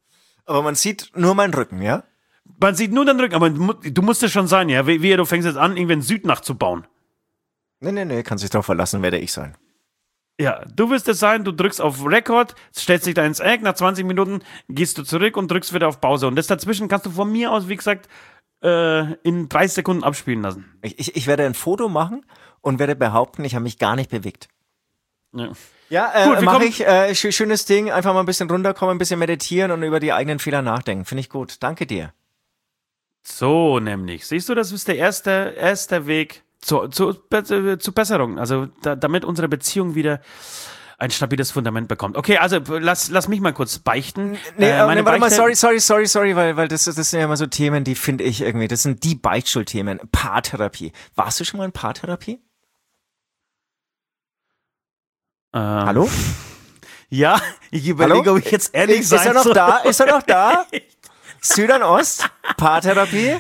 Aber man sieht nur meinen Rücken, ja? Man sieht nur den Rücken, aber du musst es schon sein, ja? Wie du fängst jetzt an, irgendwie einen Südnacht zu bauen. Nee, kann sich drauf verlassen, werde ich sein. Ja, du wirst es sein, du drückst auf Record, stellst dich da ins Eck, nach 20 Minuten gehst du zurück und drückst wieder auf Pause. Und das dazwischen kannst du von mir aus, wie gesagt, in 30 Sekunden abspielen lassen. Ich werde ein Foto machen und werde behaupten, ich habe mich gar nicht bewegt. Ja. Ja, mache ich. Schönes Ding. Einfach mal ein bisschen runterkommen, ein bisschen meditieren und über die eigenen Fehler nachdenken. Finde ich gut. Danke dir. So nämlich. Siehst du, das ist der erste Weg zur Besserung. Also damit unsere Beziehung wieder ein stabiles Fundament bekommt. Okay, also lass mich mal kurz beichten. Warte mal, sorry, weil das sind ja immer so Themen, die finde ich irgendwie, das sind die Beichtstuhlthemen. Paartherapie. Warst du schon mal in Paartherapie? Hallo? Ja, ich überlege, ob ich jetzt ehrlich sein soll. Ist er noch da? Süd an Ost? Paartherapie?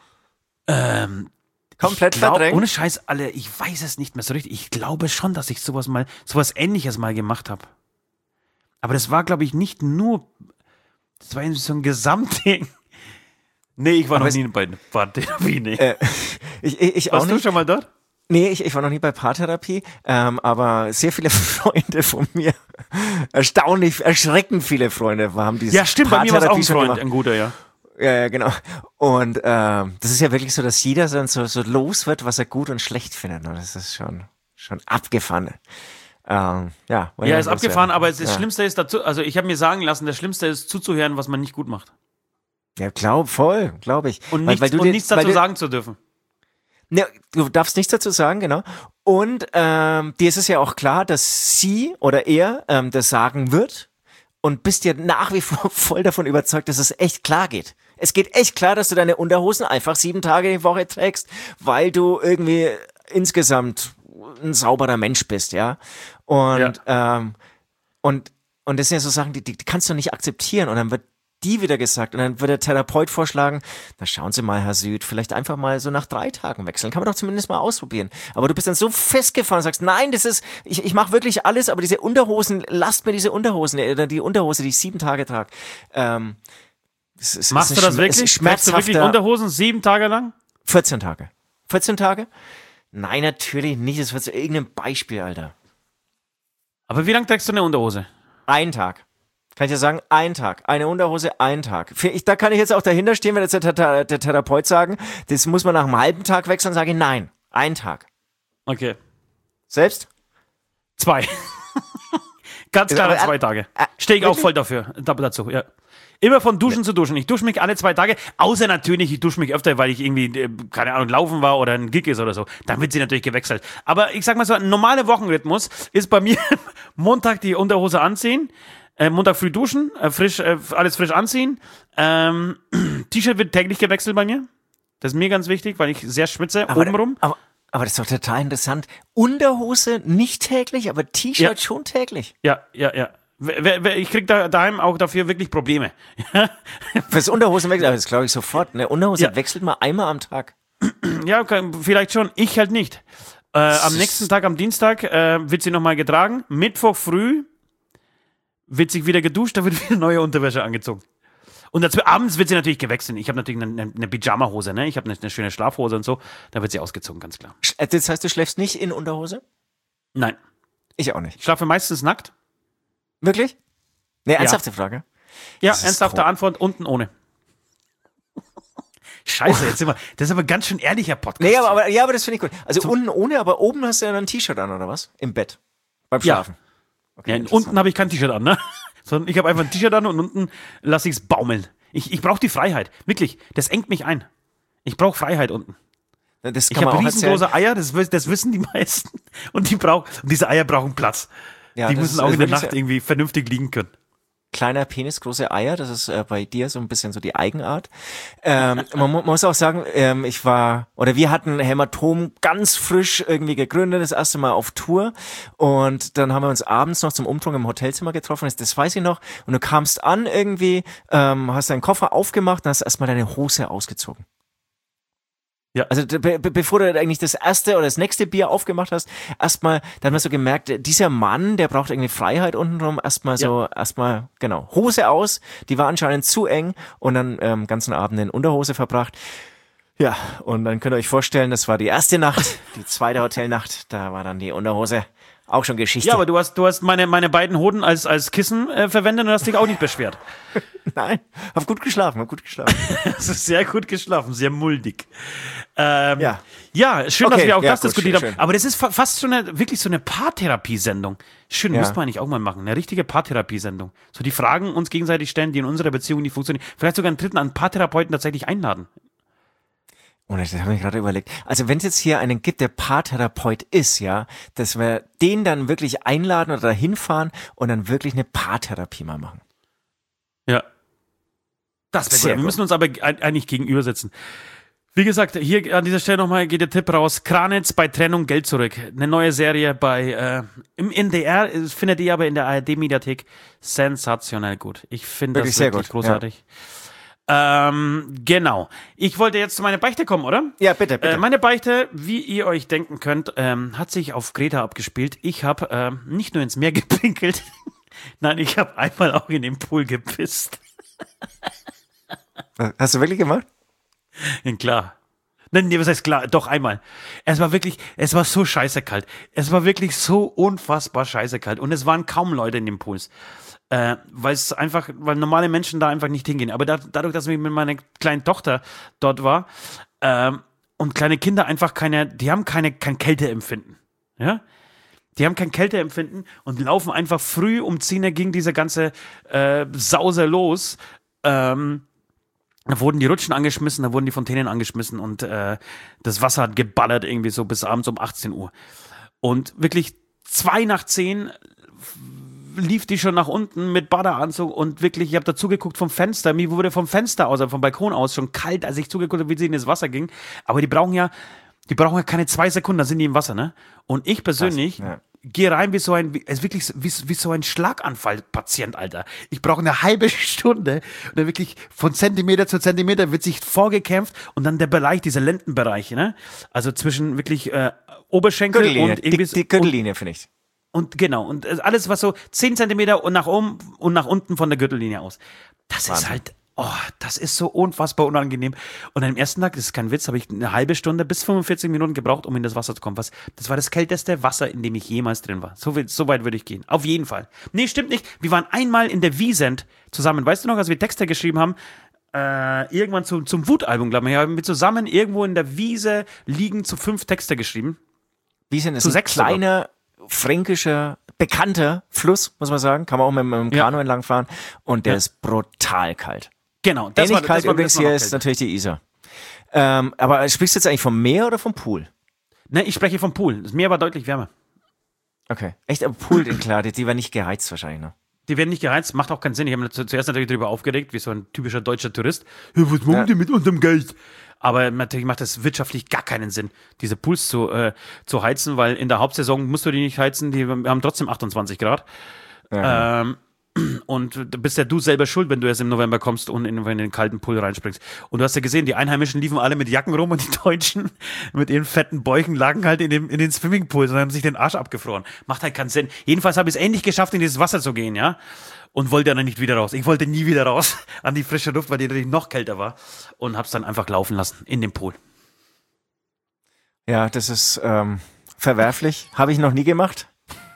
Komplett verdrängt? Ohne Scheiß, alle, ich weiß es nicht mehr so richtig. Ich glaube schon, dass ich sowas Ähnliches mal gemacht habe. Aber das war, glaube ich, nicht nur, das war irgendwie so ein Gesamtding. Nee, ich war noch nie bei Paartherapie, nee. Ich auch nicht. Warst du schon mal dort? Nee, ich war noch nie bei Paartherapie, aber sehr viele Freunde von mir, erschreckend viele Freunde haben diese Ja, stimmt, bei mir war es auch ein Freund, ein guter, ja. Ja, genau. Und das ist ja wirklich so, dass jeder so los wird, was er gut und schlecht findet. Und das ist schon abgefahren. Ist abgefahren, aber das Schlimmste ist dazu, also ich habe mir sagen lassen, das Schlimmste ist zuzuhören, was man nicht gut macht. Ja, glaube ich. Und nichts dazu sagen zu dürfen. Ja, du darfst nichts dazu sagen, genau. Und dir ist es ja auch klar, dass sie oder er das sagen wird und bist dir nach wie vor voll davon überzeugt, dass es echt klar geht. Es geht echt klar, dass du deine Unterhosen einfach 7 Tage die Woche trägst, weil du irgendwie insgesamt ein sauberer Mensch bist, ja. Und das sind ja so Sachen, die kannst du nicht akzeptieren. Und dann wird die wieder gesagt und dann wird der Therapeut vorschlagen, na schauen Sie mal, Herr Süd, vielleicht einfach mal so nach 3 Tagen wechseln. Kann man doch zumindest mal ausprobieren. Aber du bist dann so festgefahren und sagst, nein, ich mache wirklich alles, aber diese Unterhosen, lasst mir diese Unterhosen, oder die Unterhose, die ich 7 Tage trage. Machst du das wirklich? Trägst du wirklich Unterhosen 7 Tage lang? 14 Tage. 14 Tage? Nein, natürlich nicht. Das wird so irgendein Beispiel, Alter. Aber wie lange trägst du eine Unterhose? 1 Tag. Kann ich dir sagen, 1 Tag. Eine Unterhose, 1 Tag. Da kann ich jetzt auch dahinter stehen, wenn jetzt der Therapeut sagen, das muss man nach einem halben Tag wechseln, sage ich nein. 1 Tag. Okay. Selbst? 2. Ganz klare 2 Tage. Stehe ich auch voll dazu, ja. Immer von Duschen zu duschen. Ich dusche mich alle 2 Tage, außer natürlich, ich dusche mich öfter, weil ich irgendwie, keine Ahnung, laufen war oder ein Gig ist oder so. Dann wird sie natürlich gewechselt. Aber ich sag mal so, ein normaler Wochenrhythmus ist bei mir Montag die Unterhose anziehen, Montag früh duschen, alles frisch anziehen. T-Shirt wird täglich gewechselt bei mir. Das ist mir ganz wichtig, weil ich sehr schwitze obenrum. Aber das ist doch total interessant. Unterhose nicht täglich, aber T-Shirt schon täglich. Ja. Ich krieg daheim auch dafür wirklich Probleme. Fürs Unterhosenwechsel, das glaube ich sofort. Eine Unterhose wechselt man einmal am Tag. Ja, vielleicht schon. Ich halt nicht. Am nächsten Tag, am Dienstag, wird sie nochmal getragen. Mittwoch früh wird sich wieder geduscht, da wird wieder neue Unterwäsche angezogen. Und abends wird sie natürlich gewechselt. Ich habe natürlich eine Pyjama-Hose, ne? Ich habe eine schöne Schlafhose und so. Da wird sie ausgezogen, ganz klar. Das heißt, du schläfst nicht in Unterhose? Nein. Ich auch nicht. Ich schlafe meistens nackt. Wirklich? Ne, ernsthafte Frage. Ja, ernsthafte Antwort, unten ohne. Scheiße, jetzt sind wir. Das ist aber ein ganz schön ehrlicher Podcast. Nee, aber das finde ich gut. Also unten ohne, aber oben hast du ja dann ein T-Shirt an, oder was? Im Bett. Beim Schlafen. Ja. Okay, unten habe ich kein T-Shirt an, ne? Sondern ich habe einfach ein T-Shirt an und unten lasse ich es baumeln. Ich brauche die Freiheit. Wirklich, das engt mich ein. Ich brauche Freiheit unten. Das ich habe riesengroße Eier, das wissen die meisten. Und diese Eier brauchen Platz. Ja, die müssen auch in der Nacht irgendwie vernünftig liegen können. Kleiner Penis, große Eier, das ist bei dir so ein bisschen so die Eigenart. Man muss auch sagen, wir hatten Hämatom ganz frisch irgendwie gegründet, das erste Mal auf Tour und dann haben wir uns abends noch zum Umtrunk im Hotelzimmer getroffen, das weiß ich noch, und du kamst an irgendwie, hast deinen Koffer aufgemacht und hast erstmal deine Hose ausgezogen. Ja. Also bevor du eigentlich das erste oder das nächste Bier aufgemacht hast, erstmal, dann hast du gemerkt, dieser Mann, der braucht irgendwie Freiheit untenrum, genau, Hose aus, die war anscheinend zu eng und dann ganzen Abend in Unterhose verbracht. Ja, und dann könnt ihr euch vorstellen, das war die erste Nacht, die zweite Hotelnacht, da war dann die Unterhose auch schon Geschichte. Ja, aber du hast meine beiden Hoden als Kissen verwendet und hast dich auch nicht beschwert. Nein, hab gut geschlafen. Das ist sehr gut geschlafen, sehr muldig. Ja, schön, okay, dass wir auch ja, das gut, diskutiert schön. haben. Aber das ist fast schon wirklich so eine Paartherapiesendung. Schön, Ja. müsste man eigentlich auch mal machen. Eine richtige Paartherapiesendung. So die Fragen uns gegenseitig stellen, die in unserer Beziehung nicht funktionieren. Vielleicht sogar einen dritten an Paartherapeuten tatsächlich einladen. Und das habe ich gerade überlegt. Also wenn es jetzt hier einen gibt, der Paartherapeut ist, ja, dass wir den dann wirklich einladen oder dahin fahren und dann wirklich eine Paartherapie mal machen. Ja. Das wäre Sehr gut. Wir gut. müssen uns aber eigentlich gegenübersetzen. Wie gesagt, hier an dieser Stelle nochmal geht der Tipp raus. Kranitz bei Trennung Geld zurück. Eine neue Serie im NDR, findet ihr aber in der ARD-Mediathek sensationell gut. Ich finde das Wirklich sehr wirklich gut, großartig. Genau. Ich wollte jetzt zu meiner Beichte kommen, oder? Ja, bitte. Meine Beichte, wie ihr euch denken könnt, hat sich auf Greta abgespielt. Ich habe nicht nur ins Meer gepinkelt, nein, ich habe einmal auch in den Pool gepisst. Hast du wirklich gemacht? Ja, klar. Nein, nee, was heißt klar? Doch, einmal. Es war so scheiße kalt. Es war wirklich so unfassbar scheiße kalt. Und es waren kaum Leute in den Pools. Weil normale Menschen da einfach nicht hingehen. Aber dadurch, dass ich mit meiner kleinen Tochter dort war, und kleine Kinder einfach die haben kein Kälteempfinden. Ja? Die haben kein Kälteempfinden und laufen einfach früh um 10 Uhr gegen diese ganze Sause los. Da wurden die Rutschen angeschmissen, da wurden die Fontänen angeschmissen und das Wasser hat geballert irgendwie so bis abends um 18 Uhr. Und wirklich 9:55 lief die schon nach unten mit Badeanzug und wirklich, ich habe da zugeguckt vom Fenster, mir wurde vom Fenster aus, also vom Balkon aus schon kalt, als ich zugeguckt habe, wie sie in das Wasser ging. Aber die brauchen ja keine 2 Sekunden, dann sind die im Wasser, ne? Und ich persönlich gehe rein wie so ein Schlaganfallpatient, Alter. Ich brauche eine halbe Stunde und dann wirklich von Zentimeter zu Zentimeter wird sich vorgekämpft und dann der Bereich, dieser Lendenbereich, ne? Also zwischen wirklich Oberschenkel Gürtellinie, und irgendwie die Gürtellinie, finde ich. Und genau, und alles, was so 10 Zentimeter und nach oben und nach unten von der Gürtellinie aus. Das ist halt, das ist so unfassbar unangenehm. Und am ersten Tag, das ist kein Witz, habe ich eine halbe Stunde bis 45 Minuten gebraucht, um in das Wasser zu kommen. Das war das kälteste Wasser, in dem ich jemals drin war. So weit würde ich gehen. Auf jeden Fall. Nee, stimmt nicht. Wir waren einmal in der Wiesent zusammen. Weißt du noch, als wir Texte geschrieben haben? Irgendwann zum Wutalbum, glaube ich. Haben wir zusammen irgendwo in der Wiese liegen zu 5 Texte geschrieben. Wiesent ist Zu ein 6 kleiner, fränkischer, bekannter Fluss, muss man sagen. Kann man auch mit dem Kanu entlangfahren. Und der ist brutal kalt. Genau. Ähnlich kalt übrigens hier ist natürlich die Isar. Aber sprichst du jetzt eigentlich vom Meer oder vom Pool? Ne, ich spreche vom Pool. Das Meer war deutlich wärmer. Okay. Echt, aber Pool, klar, die war nicht geheizt wahrscheinlich, ne? Die werden nicht geheizt, macht auch keinen Sinn. Ich habe mich zuerst natürlich darüber aufgeregt, wie so ein typischer deutscher Tourist. Ja, was machen die mit unserem Geld? Aber natürlich macht das wirtschaftlich gar keinen Sinn, diese Pools zu heizen, weil in der Hauptsaison musst du die nicht heizen, die haben trotzdem 28 Grad. Ja. Und du bist ja du selber schuld, wenn du erst im November kommst und in den kalten Pool reinspringst. Und du hast ja gesehen, die Einheimischen liefen alle mit Jacken rum und die Deutschen mit ihren fetten Bäuchen lagen halt in den Swimmingpools und haben sich den Arsch abgefroren. Macht halt keinen Sinn. Jedenfalls habe ich es endlich geschafft, in dieses Wasser zu gehen, ja. Und wollte dann nicht wieder raus. Ich wollte nie wieder raus an die frische Luft, weil die natürlich noch kälter war. Und hab's dann einfach laufen lassen in dem Pool. Ja, das ist verwerflich. Habe ich noch nie gemacht.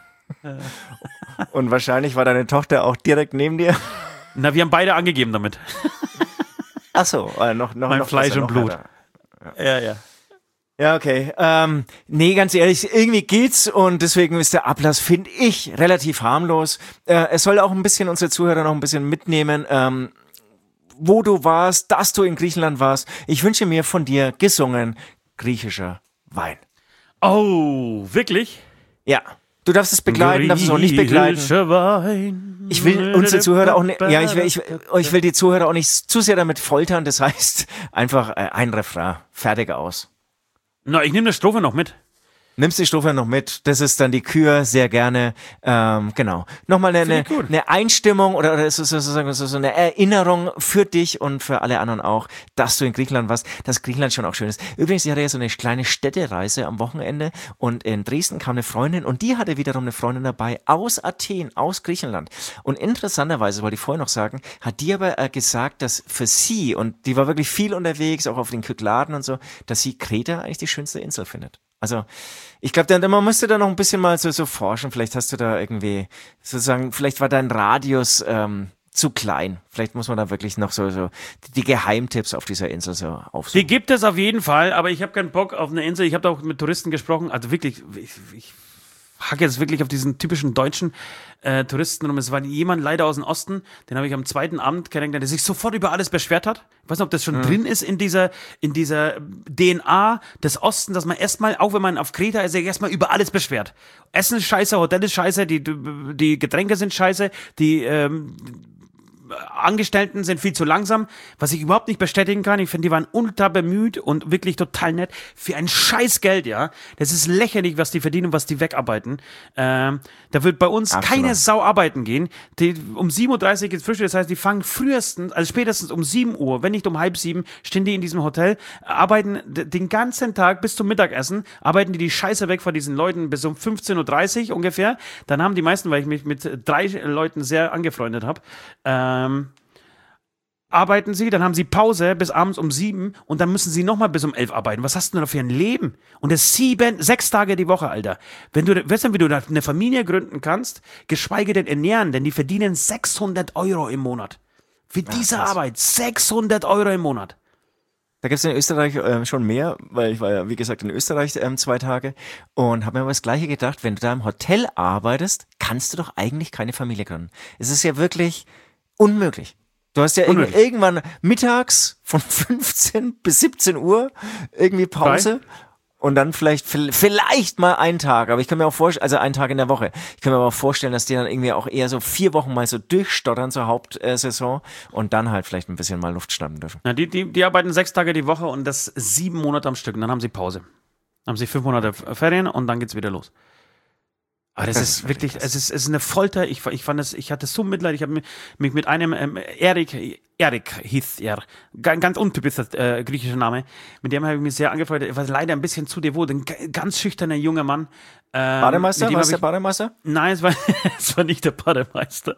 Und wahrscheinlich war deine Tochter auch direkt neben dir. Na, wir haben beide angegeben damit. Ach so, noch Mein Fleisch besser, und noch Blut. härter. Ja. Ja, okay. Nee, ganz ehrlich, irgendwie geht's und deswegen ist der Ablass, finde ich, relativ harmlos. Es soll auch ein bisschen unsere Zuhörer noch ein bisschen mitnehmen, wo du warst, dass du in Griechenland warst. Ich wünsche mir von dir gesungen griechischer Wein. Oh, wirklich? Ja. Du darfst es begleiten, darfst es auch nicht begleiten. Wein. Ich will unsere Zuhörer auch nicht, ich will die Zuhörer auch nicht zu sehr damit foltern. Das heißt, einfach ein Refrain, fertig aus. Na, ich nehme eine Strophe noch mit. Nimmst die Strophe noch mit. Das ist dann die Kür, sehr gerne. Genau. Nochmal eine Einstimmung oder sozusagen so eine Erinnerung für dich und für alle anderen auch, dass du in Griechenland warst, dass Griechenland schon auch schön ist. Übrigens, ich hatte ja so eine kleine Städtereise am Wochenende und in Dresden kam eine Freundin und die hatte wiederum eine Freundin dabei aus Athen, aus Griechenland. Und interessanterweise, wollte ich vorher noch sagen, hat die aber gesagt, dass für sie, und die war wirklich viel unterwegs, auch auf den Kykladen und so, dass sie Kreta eigentlich die schönste Insel findet. Also ich glaube, man müsste da noch ein bisschen mal so forschen. Vielleicht hast du da irgendwie sozusagen, vielleicht war dein Radius zu klein. Vielleicht muss man da wirklich noch so die Geheimtipps auf dieser Insel so aufsuchen. Die gibt es auf jeden Fall, aber ich habe keinen Bock auf eine Insel. Ich habe da auch mit Touristen gesprochen. Also wirklich, ich hacke jetzt wirklich auf diesen typischen deutschen Touristen rum. Es war jemand leider aus dem Osten, den habe ich am zweiten Abend kennengelernt, der sich sofort über alles beschwert hat. Ich weiß nicht, ob das schon drin ist in dieser DNA des Ostens, dass man erstmal, auch wenn man auf Kreta ist, erstmal über alles beschwert. Essen ist scheiße, Hotel ist scheiße, die Getränke sind scheiße, die Angestellten sind viel zu langsam, was ich überhaupt nicht bestätigen kann. Ich finde, die waren ultra bemüht und wirklich total nett für ein scheiß Geld, ja. Das ist lächerlich, was die verdienen und was die wegarbeiten. Da wird bei uns keine Sau arbeiten gehen. Um 7:30 Uhr geht's Frühstück, das heißt, die fangen spätestens um 7 Uhr, wenn nicht um 6:30, stehen die in diesem Hotel, arbeiten den ganzen Tag bis zum Mittagessen, arbeiten die Scheiße weg von diesen Leuten bis um 15:30 Uhr ungefähr. Dann haben die meisten, weil ich mich mit 3 Leuten sehr angefreundet habe, arbeiten sie, dann haben sie Pause bis abends um 7 und dann müssen sie nochmal bis um 11 arbeiten. Was hast du denn da für ein Leben? Und das 6 Tage die Woche, Alter. Weißt du, wie du da eine Familie gründen kannst, geschweige denn ernähren, denn die verdienen 600 Euro im Monat. Für diese Arbeit, 600 Euro im Monat. Da gibt es in Österreich schon mehr, weil ich war ja, wie gesagt, in Österreich 2 Tage und habe mir aber das Gleiche gedacht, wenn du da im Hotel arbeitest, kannst du doch eigentlich keine Familie gründen. Es ist ja wirklich unmöglich. Du hast ja irgendwann mittags von 15 bis 17 Uhr irgendwie Pause und dann vielleicht mal einen Tag, aber ich kann mir auch vorstellen, also einen Tag in der Woche. Ich kann mir aber auch vorstellen, dass die dann irgendwie auch eher so 4 Wochen mal so durchstottern zur Hauptsaison und dann halt vielleicht ein bisschen mal Luft schnappen dürfen. Ja, die arbeiten 6 Tage die Woche und das 7 Monate am Stück und dann haben sie Pause. Dann haben sie 5 Monate Ferien und dann geht's wieder los. Aber das ist wirklich, es ist eine Folter. Ich hatte so Mitleid. Ich habe mich mit einem Erik hieß er, ganz untypischer griechischer Name. Mit dem habe ich mich sehr angefreundet. Er war leider ein bisschen zu devot, ein ganz schüchterner junger Mann. Bademeister? War es der Bademeister? Nein, es war nicht der Bademeister.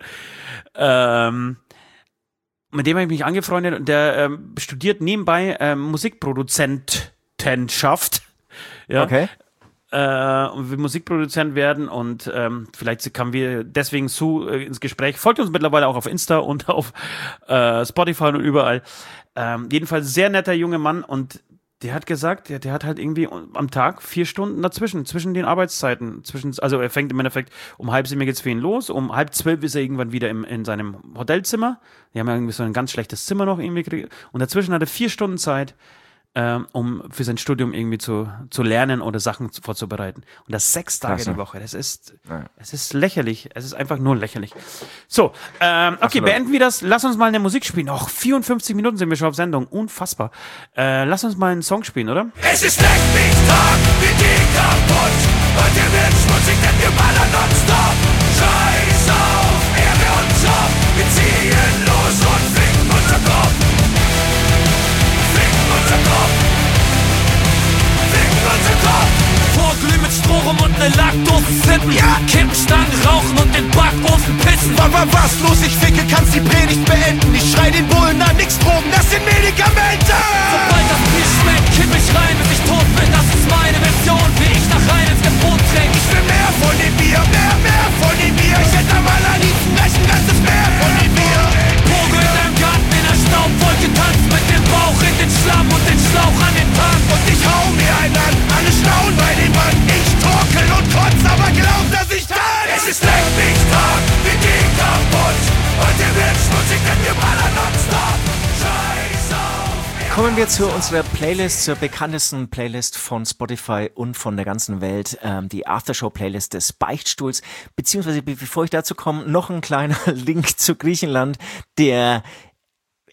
Mit dem habe ich mich angefreundet und der studiert nebenbei Musikproduzentenschaft. Ja. Okay. Und will Musikproduzent werden und vielleicht kamen wir deswegen ins Gespräch. Folgt uns mittlerweile auch auf Insta und auf Spotify und überall. Jedenfalls sehr netter junger Mann und der hat gesagt, der hat halt irgendwie am Tag 4 Stunden zwischen den Arbeitszeiten. Also er fängt im Endeffekt um 6:30 geht's für ihn los, um 11:30 ist er irgendwann wieder in seinem Hotelzimmer. Die haben ja irgendwie so ein ganz schlechtes Zimmer noch irgendwie gekriegt. Und dazwischen hat er 4 Stunden Zeit, um für sein Studium irgendwie zu lernen oder Sachen vorzubereiten. Und das 6 Tage die Woche. Es ist lächerlich. Es ist einfach nur lächerlich. So, okay, beenden wir das. Lass uns mal eine Musik spielen. 54 Minuten sind wir schon auf Sendung. Unfassbar. Lass uns mal einen Song spielen, oder? Es ist Leckmix-Tag, wir gehen kaputt. Heute wird schmutzig, denn wir ballern nonstop. Scheiß auf Ehre und Job. Wir ziehen los und ficken unser Kopf. Vorglühen mit Strohrum und ne Lackdose sippen. Ja. Kippstangen rauchen und den Backofen pissen. Was los? Ich ficke, kannst die Predigt beenden. Ich schrei den Bullen an, nix Drogen, das sind Medikamente. Sobald das Bier schmeckt, kipp ich rein, bis ich tot bin. Das ist meine Version, wie ich nach rein ins Depot tränk. Ich will mehr von dem Bier, mehr von dem Bier. Ich hätte am allerliebsten gleich ein ganzes Meer von dem Bier. Vogel in deinem Garten in der Staubwolke tanzt mit dem Bauch in den Schlamm und den Schlauch an den Tank. Und ich hau mir einen an, alle staunen bei dem Mann. Ich torkel und kotz, aber glaub, dass ich kann. Es ist Leckmix-Tag, wir gehen kaputt. Heute wird schmutzig, denn wir ballern nonstop. Scheiß auf. Kommen wir zu unserer Playlist, zur bekanntesten Playlist von Spotify und von der ganzen Welt, die Aftershow-Playlist des Beichtstuhls. Beziehungsweise, bevor ich dazu komme, noch ein kleiner Link zu Griechenland, der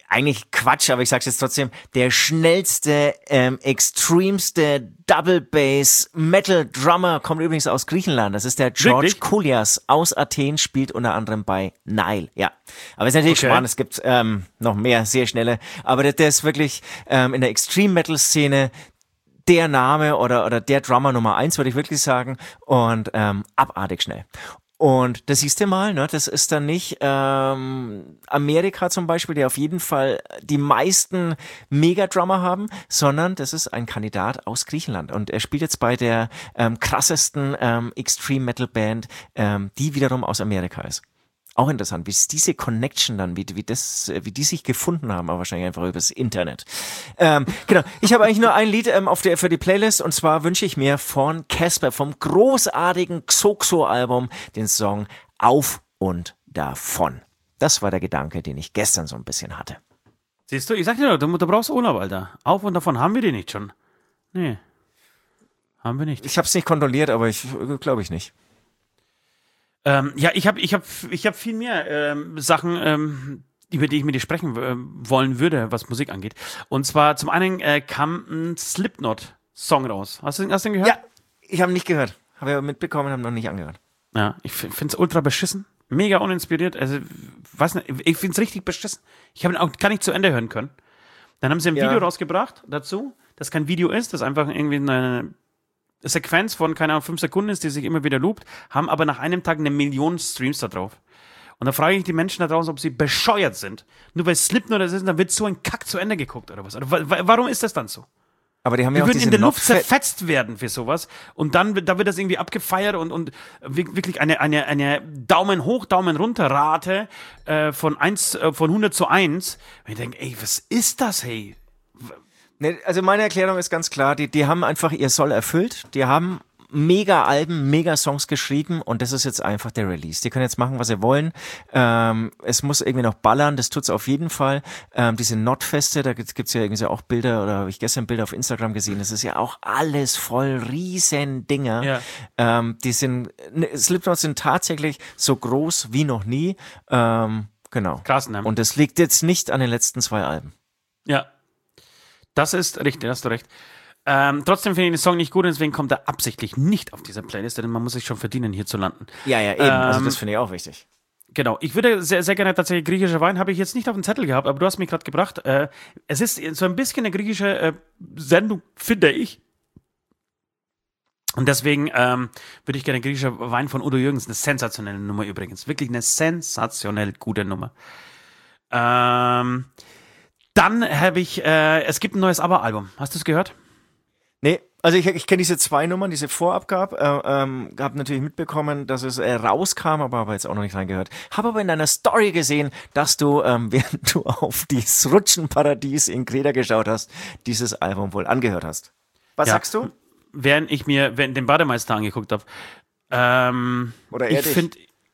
eigentlich Quatsch, aber ich sag's jetzt trotzdem, der schnellste, extremste Double Bass Metal Drummer kommt übrigens aus Griechenland. Das ist der George Wirklich? Koulias aus Athen, spielt unter anderem bei Nile. Ja, aber es ist natürlich spannend, es gibt noch mehr sehr schnelle, aber der ist wirklich in der Extreme Metal Szene der Name oder der Drummer Nummer 1, würde ich wirklich sagen, und abartig schnell. Und das siehst du mal, ne? Das ist dann nicht Amerika zum Beispiel, die auf jeden Fall die meisten Mega-Drummer haben, sondern das ist ein Kandidat aus Griechenland. Und er spielt jetzt bei der krassesten Extreme-Metal-Band, die wiederum aus Amerika ist. Auch interessant, wie ist diese Connection dann, wie die sich gefunden haben, aber wahrscheinlich einfach übers Internet. Genau, ich habe eigentlich nur ein Lied für die Playlist, und zwar wünsche ich mir von Casper, vom großartigen Xoxo-Album, den Song Auf und Davon. Das war der Gedanke, den ich gestern so ein bisschen hatte. Siehst du, ich sag dir doch, du brauchst Urlaub, Alter. Auf und davon haben wir die nicht schon. Nee, haben wir nicht. Ich habe es nicht kontrolliert, aber glaube ich nicht. Ja, ich hab viel mehr Sachen, über die ich mit dir sprechen wollen würde, was Musik angeht. Und zwar zum einen kam ein Slipknot-Song raus. Hast du den gehört? Ja, ich habe ihn nicht gehört. Habe ja mitbekommen, habe noch nicht angehört. Ja, ich find's ultra beschissen. Mega uninspiriert. Also, weiß nicht, ich find's richtig beschissen. Ich habe ihn auch gar nicht zu Ende hören können. Dann haben sie ein Video rausgebracht dazu, das kein Video ist, das einfach irgendwie eine Sequenz von, keine Ahnung, 5 Sekunden ist, die sich immer wieder loopt, haben aber nach einem Tag 1 Million Streams da drauf. Und da frage ich die Menschen da draußen, ob sie bescheuert sind. Nur weil Slipknot das ist, dann wird so ein Kack zu Ende geguckt oder was. Oder warum ist das dann so? Aber die haben Wir ja auch würden in der Luft Notfall zerfetzt werden für sowas. Und dann da wird das irgendwie abgefeiert und wirklich eine Daumen hoch, Daumen runter Rate von 100 zu 1. Und ich denke, ey, was ist das, hey? Ne, also meine Erklärung ist ganz klar, die haben einfach ihr Soll erfüllt, die haben Mega-Alben, Mega-Songs geschrieben, und das ist jetzt einfach der Release. Die können jetzt machen, was sie wollen. Es muss irgendwie noch ballern, das tut's auf jeden Fall. Diese Notfeste, da gibt's ja irgendwie auch Bilder, oder habe ich gestern Bilder auf Instagram gesehen, das ist ja auch alles voll riesen Dinger. Ja. Slipknot sind tatsächlich so groß wie noch nie. Genau. Krass, ne? Und das liegt jetzt nicht an den letzten 2 Alben. Ja. Das ist richtig, da hast du recht. Trotzdem finde ich den Song nicht gut, und deswegen kommt er absichtlich nicht auf dieser Playlist, denn man muss sich schon verdienen, hier zu landen. Ja, eben. Also das finde ich auch wichtig. Genau. Ich würde sehr, sehr gerne tatsächlich griechischer Wein, habe ich jetzt nicht auf dem Zettel gehabt, aber du hast mich gerade gebracht. Es ist so ein bisschen eine griechische Sendung, finde ich. Und deswegen würde ich gerne griechischer Wein von Udo Jürgens, eine sensationelle Nummer übrigens. Wirklich eine sensationell gute Nummer. Dann habe ich, es gibt ein neues ABBA-Album. Hast du es gehört? Nee, also ich kenne diese 2 Nummern, diese Vorabgabe, habe natürlich mitbekommen, dass es rauskam, aber habe jetzt auch noch nicht reingehört. Habe aber in deiner Story gesehen, dass du, während du auf dieses Rutschenparadies in Kreta geschaut hast, dieses Album wohl angehört hast. Was sagst du? Während ich mir den Bademeister angeguckt habe. Oder er ich finde,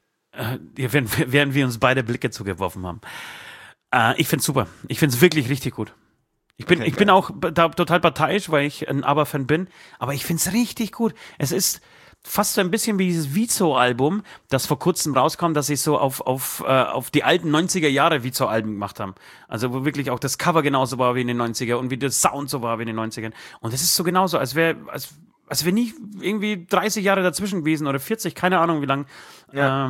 während wir uns beide Blicke zugeworfen haben. Ich finde es super. Ich finde es wirklich richtig gut. Ich bin auch total parteiisch, weil ich ein ABBA-Fan bin, aber ich finde es richtig gut. Es ist fast so ein bisschen wie dieses Vizo-Album, das vor kurzem rauskam, dass sie so auf die alten 90er-Jahre Vizo-Alben gemacht haben. Also wo wirklich auch das Cover genauso war wie in den 90er und wie der Sound so war wie in den 90ern. Und es ist so genauso, als wäre nie irgendwie 30 Jahre dazwischen gewesen oder 40, keine Ahnung wie lang. Ja.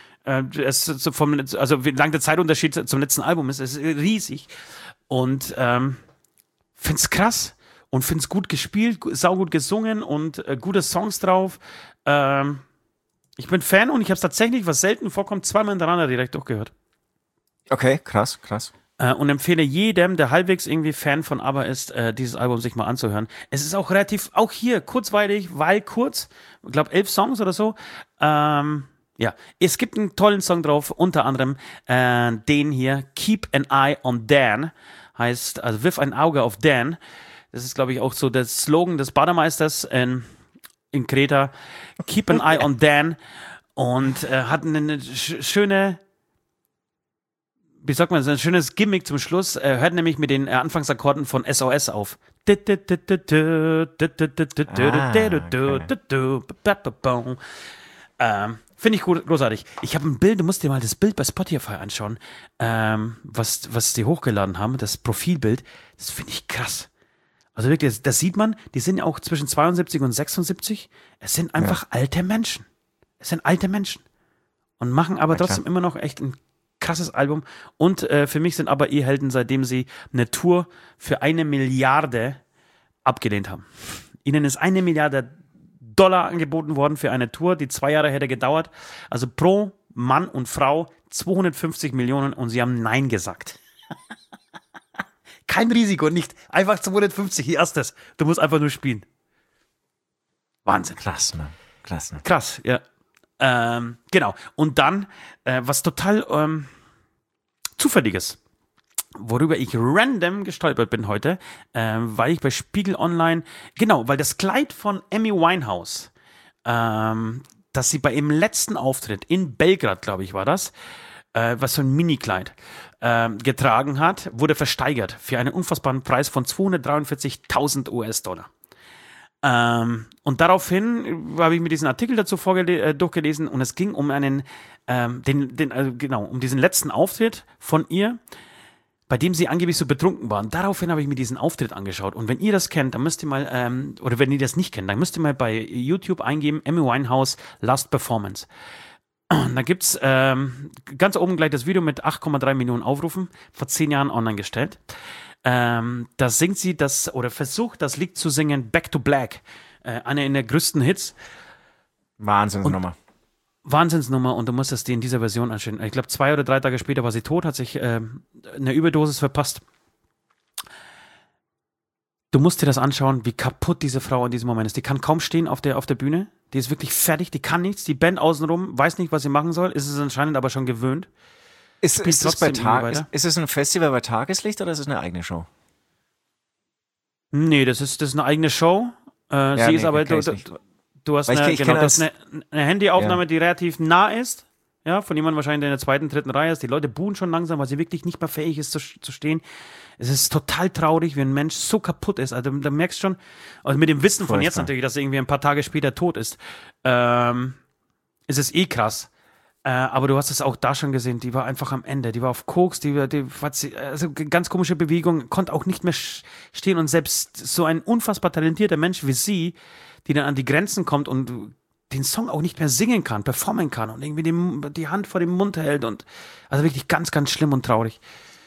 Wie lang der Zeitunterschied zum letzten Album ist, ist riesig. Und find's krass und find's gut gespielt, saugut gesungen und gute Songs drauf. Ich bin Fan und ich habe es tatsächlich, was selten vorkommt, 2-mal hintereinander direkt durchgehört. Okay, krass. Und empfehle jedem, der halbwegs irgendwie Fan von ABBA ist, dieses Album sich mal anzuhören. Es ist auch relativ, auch hier kurzweilig, weil kurz, ich glaube 11 Songs oder so. Ja, es gibt einen tollen Song drauf, unter anderem den hier, Keep an Eye on Dan, heißt, also wirf ein Auge auf Dan. Das ist, glaube ich, auch so der Slogan des Bademeisters in Kreta. Keep an Eye on Dan. Und hat eine schöne, wie sagt man, ein schönes Gimmick zum Schluss. Hört nämlich mit den Anfangsakkorden von SOS auf. Finde ich großartig. Ich habe ein Bild, du musst dir mal das Bild bei Spotify anschauen, was die hochgeladen haben, das Profilbild. Das finde ich krass. Also wirklich, das sieht man, die sind ja auch zwischen 72 und 76. Es sind einfach alte Menschen. Es sind alte Menschen. Und machen aber trotzdem immer noch echt ein krasses Album. Und für mich sind aber Helden, seitdem sie eine Tour für 1 Milliarde abgelehnt haben. Ihnen ist 1 Milliarde Dollar angeboten worden für eine Tour, die 2 Jahre hätte gedauert. Also pro Mann und Frau 250 Millionen und sie haben Nein gesagt. Kein Risiko, nicht. Einfach 250, hier erst das. Du musst einfach nur spielen. Wahnsinn. Krass, Mann. Krass, ne? Krass, ja. Genau. Und dann, was total Zufälliges, worüber ich random gestolpert bin heute, weil ich bei Spiegel Online, genau, weil das Kleid von Amy Winehouse, das sie bei ihrem letzten Auftritt in Belgrad, glaube ich, war das, was so ein Mini-Kleid getragen hat, wurde versteigert für einen unfassbaren Preis von 243.000 US-Dollar. Und daraufhin habe ich mir diesen Artikel dazu durchgelesen und es ging um um diesen letzten Auftritt von ihr, bei dem sie angeblich so betrunken waren. Daraufhin habe ich mir diesen Auftritt angeschaut. Und wenn ihr das kennt, dann müsst ihr mal, oder wenn ihr das nicht kennt, dann müsst ihr mal bei YouTube eingeben, Amy Winehouse Last Performance. Da gibt es ganz oben gleich das Video mit 8,3 Millionen Aufrufen, vor 10 Jahren online gestellt. Da singt sie versucht das Lied zu singen, Back to Black, einer der größten Hits. Wahnsinnsnummer. Wahnsinnsnummer und du musst es dir in dieser Version anschauen. Ich glaube, 2 oder 3 Tage später war sie tot, hat sich eine Überdosis verpasst. Du musst dir das anschauen, wie kaputt diese Frau in diesem Moment ist. Die kann kaum stehen auf der Bühne. Die ist wirklich fertig, die kann nichts. Die Band außenrum weiß nicht, was sie machen soll. Ist es anscheinend aber schon gewöhnt. Ist es ein Festival bei Tageslicht oder ist es eine eigene Show? Nee, das ist eine eigene Show. Sie ist aber, du hast eine Handyaufnahme, die relativ nah ist. Ja, von jemandem wahrscheinlich, der in der 2., 3. Reihe ist. Die Leute buhen schon langsam, weil sie wirklich nicht mehr fähig ist zu stehen. Es ist total traurig, wie ein Mensch so kaputt ist. Also da merkst du schon, also mit dem Wissen von jetzt natürlich, dass er irgendwie ein paar Tage später tot ist, ist es krass. Aber du hast es auch da schon gesehen, die war einfach am Ende, die war auf Koks, also ganz komische Bewegung, konnte auch nicht mehr stehen und selbst so ein unfassbar talentierter Mensch wie sie, die dann an die Grenzen kommt und den Song auch nicht mehr singen kann, performen kann und irgendwie die Hand vor dem Mund hält und also wirklich ganz, ganz schlimm und traurig.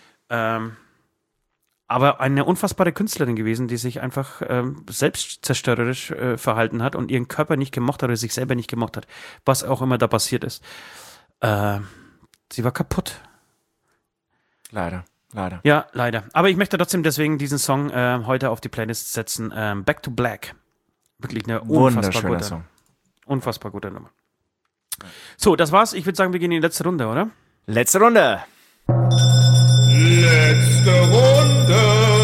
Aber eine unfassbare Künstlerin gewesen, die sich einfach selbstzerstörerisch verhalten hat und ihren Körper nicht gemocht hat oder sich selber nicht gemocht hat, was auch immer da passiert ist. Sie war kaputt. Leider. Ja, leider. Aber ich möchte trotzdem deswegen diesen Song heute auf die Playlist setzen. Back to Black. Wirklich eine unfassbar gute Nummer. So, das war's. Ich würde sagen, wir gehen in die letzte Runde, oder? Letzte Runde. Letzte Runde.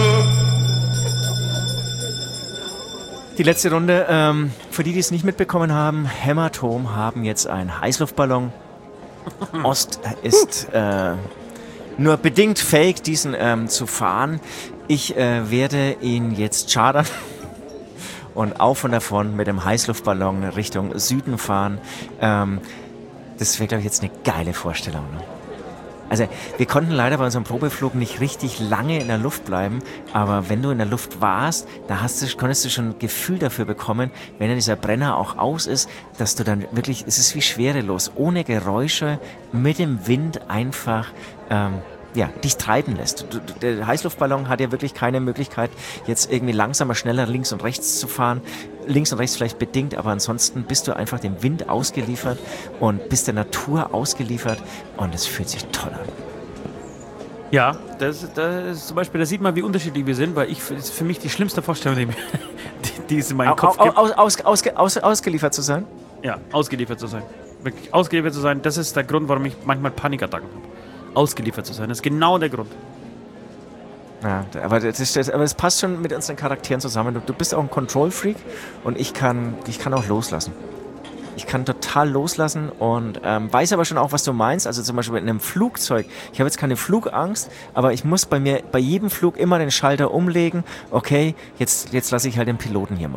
Die letzte Runde, für die es nicht mitbekommen haben, Hämatom haben jetzt einen Heißluftballon. Ost ist nur bedingt fähig, diesen zu fahren. Ich werde ihn jetzt chartern und auf und davon mit dem Heißluftballon Richtung Süden fahren. Das wäre, glaube ich, jetzt eine geile Vorstellung. Ne? Also wir konnten leider bei unserem Probeflug nicht richtig lange in der Luft bleiben, aber wenn du in der Luft warst, konntest du schon ein Gefühl dafür bekommen, wenn dieser Brenner auch aus ist, dass du dann wirklich, es ist wie schwerelos, ohne Geräusche, mit dem Wind einfach dich treiben lässt. Der Heißluftballon hat ja wirklich keine Möglichkeit, jetzt irgendwie langsamer, schneller links und rechts zu fahren. Links und rechts vielleicht bedingt, aber ansonsten bist du einfach dem Wind ausgeliefert und bist der Natur ausgeliefert und es fühlt sich toll an. Ja, das ist zum Beispiel, da sieht man, wie unterschiedlich wir sind, weil das ist für mich die schlimmste Vorstellung, die es in meinem Kopf gibt. Ausgeliefert zu sein? Ja, ausgeliefert zu sein. Wirklich ausgeliefert zu sein, das ist der Grund, warum ich manchmal Panikattacken habe. Ausgeliefert zu sein, das ist genau der Grund. Ja, aber es passt schon mit unseren Charakteren zusammen. Du bist auch ein Control-Freak und ich kann auch loslassen. Ich kann total loslassen und weiß aber schon auch, was du meinst. Also zum Beispiel in einem Flugzeug. Ich habe jetzt keine Flugangst, aber ich muss bei jedem Flug immer den Schalter umlegen. Okay, jetzt lasse ich halt den Piloten hier machen.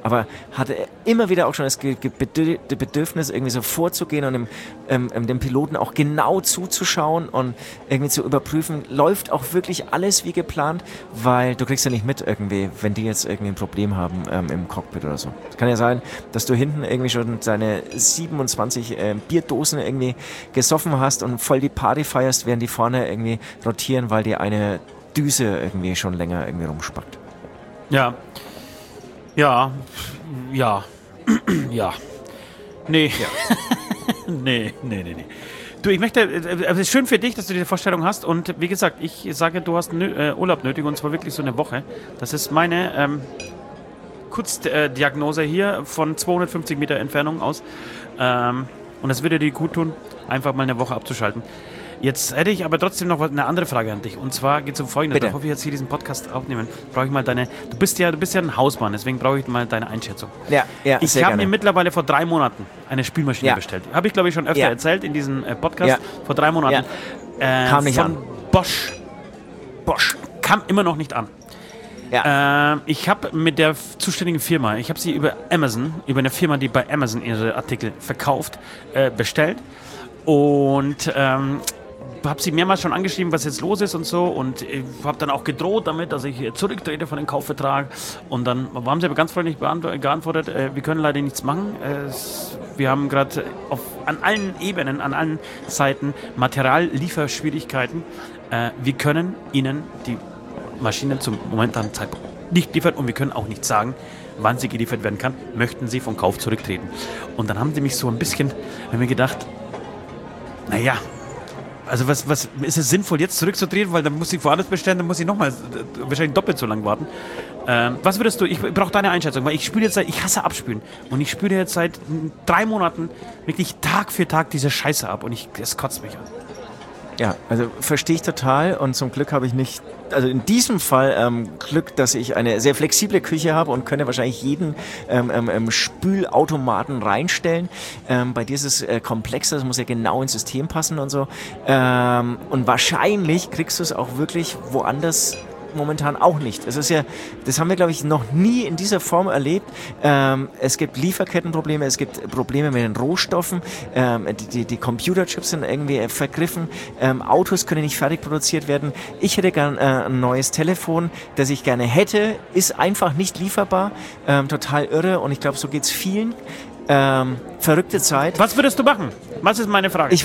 aber hatte immer wieder auch schon das Bedürfnis, irgendwie so vorzugehen und dem Piloten auch genau zuzuschauen und irgendwie zu überprüfen, läuft auch wirklich alles wie geplant, weil du kriegst ja nicht mit irgendwie, wenn die jetzt irgendwie ein Problem haben im Cockpit oder so. Es kann ja sein, dass du hinten irgendwie schon deine 27 Bierdosen irgendwie gesoffen hast und voll die Party feierst, während die vorne irgendwie rotieren, weil die eine Düse irgendwie schon länger irgendwie rumspackt. Ja. Ja. Ja. Ja. Nee. Ja. nee. Du, ich möchte, es ist schön für dich, dass du diese Vorstellung hast und wie gesagt, ich sage, du hast Urlaub nötig und zwar wirklich so eine Woche. Das ist meine Kurzdiagnose hier von 250 Meter Entfernung aus und das würde dir gut tun, einfach mal eine Woche abzuschalten. Jetzt hätte ich aber trotzdem noch eine andere Frage an dich. Und zwar geht es um Folgendes. Bevor wir jetzt hier diesen Podcast aufnehmen, brauche ich mal deine... Du bist ja ein Hausmann, deswegen brauche ich mal deine Einschätzung. Ja, ich habe mir mittlerweile vor 3 Monaten eine Spülmaschine bestellt. Habe ich, glaube ich, schon öfter erzählt in diesem Podcast. Ja. Vor 3 Monaten. Ja. Kam nicht an. Bosch. Kam immer noch nicht an. Ja. Ich habe mit der zuständigen Firma, ich habe sie über Amazon, über eine Firma, die bei Amazon ihre Artikel verkauft, bestellt. Und... habe sie mehrmals schon angeschrieben, was jetzt los ist und so und habe dann auch gedroht damit, dass ich zurücktrete von dem Kaufvertrag und dann haben sie aber ganz freundlich geantwortet, wir können leider nichts machen. Wir haben gerade an allen Ebenen, an allen Seiten Materiallieferschwierigkeiten. Wir können Ihnen die Maschinen zum momentanen Zeitpunkt nicht liefern und wir können auch nicht sagen, wann sie geliefert werden kann. Möchten Sie vom Kauf zurücktreten? Und dann haben sie mich so ein bisschen, haben mir gedacht, naja, also was ist es sinnvoll, jetzt zurückzutreten, weil dann muss ich woanders bestellen, dann muss ich nochmal wahrscheinlich doppelt so lang warten. Was würdest du, ich brauche deine Einschätzung, weil ich hasse Abspülen und ich spüle jetzt seit 3 Monaten wirklich Tag für Tag diese Scheiße ab und es kotzt mich an. Ja, also verstehe ich total und zum Glück habe ich nicht, also in diesem Fall Glück, dass ich eine sehr flexible Küche habe und könnte wahrscheinlich jeden Spülautomaten reinstellen. Bei dir ist es komplexer, das muss ja genau ins System passen und so. Und wahrscheinlich kriegst du es auch wirklich woanders momentan auch nicht. Es ist ja, das haben wir, glaube ich, noch nie in dieser Form erlebt. Es gibt Lieferkettenprobleme, es gibt Probleme mit den Rohstoffen, die Computerchips sind irgendwie vergriffen, Autos können nicht fertig produziert werden. Ich hätte gern ein neues Telefon, das ich gerne hätte, ist einfach nicht lieferbar. Total irre und ich glaube, so geht's vielen. Verrückte Zeit. Was würdest du machen? Was ist meine Frage?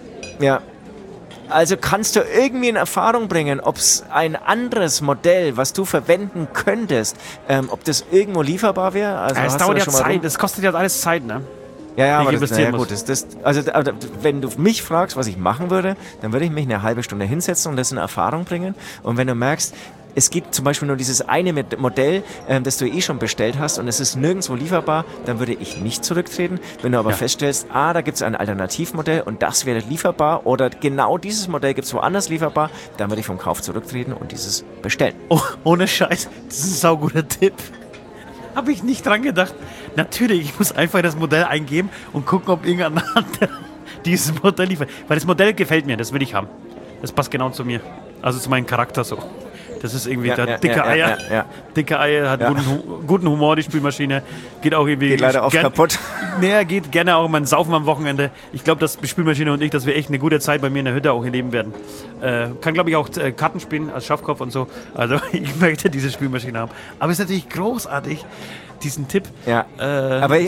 Also kannst du irgendwie in Erfahrung bringen, ob es ein anderes Modell, was du verwenden könntest, ob das irgendwo lieferbar wäre? Also es dauert ja Zeit, das kostet ja alles Zeit, ne? Ja, aber wenn du mich fragst, was ich machen würde, dann würde ich mich eine halbe Stunde hinsetzen und das in Erfahrung bringen. Und wenn du merkst, es gibt zum Beispiel nur dieses eine Modell, das du schon bestellt hast und es ist nirgendwo lieferbar, dann würde ich nicht zurücktreten. Wenn du aber feststellst, da gibt es ein Alternativmodell und das wäre lieferbar oder genau dieses Modell gibt es woanders lieferbar, dann würde ich vom Kauf zurücktreten und dieses bestellen. Oh, ohne Scheiß, das ist ein sauguter Tipp. Habe ich nicht dran gedacht. Natürlich, ich muss einfach das Modell eingeben und gucken, ob irgendein anderer dieses Modell liefert. Weil das Modell gefällt mir, das will ich haben. Das passt genau zu mir. Also zu meinem Charakter so. Das ist irgendwie dicke Eier. Dicke Eier, hat guten Humor, die Spülmaschine. Geht auch irgendwie... Geht leider oft kaputt. Nee, geht gerne auch mal saufen am Wochenende. Ich glaube, dass die Spülmaschine und ich, dass wir echt eine gute Zeit bei mir in der Hütte auch erleben werden. Kann, glaube ich, auch Karten spielen als Schafkopf und so. Also ich möchte diese Spülmaschine haben. Aber es ist natürlich großartig, diesen Tipp aber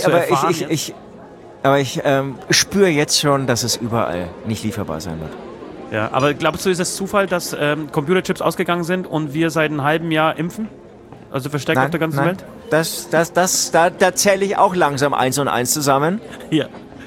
ich spüre jetzt schon, dass es überall nicht lieferbar sein wird. Ja, aber glaubst du, ist es Zufall, dass Computerchips ausgegangen sind und wir seit einem halben Jahr impfen? Also versteckt auf der ganzen Welt? Da zähle ich auch langsam 1 und 1 zusammen. Ja.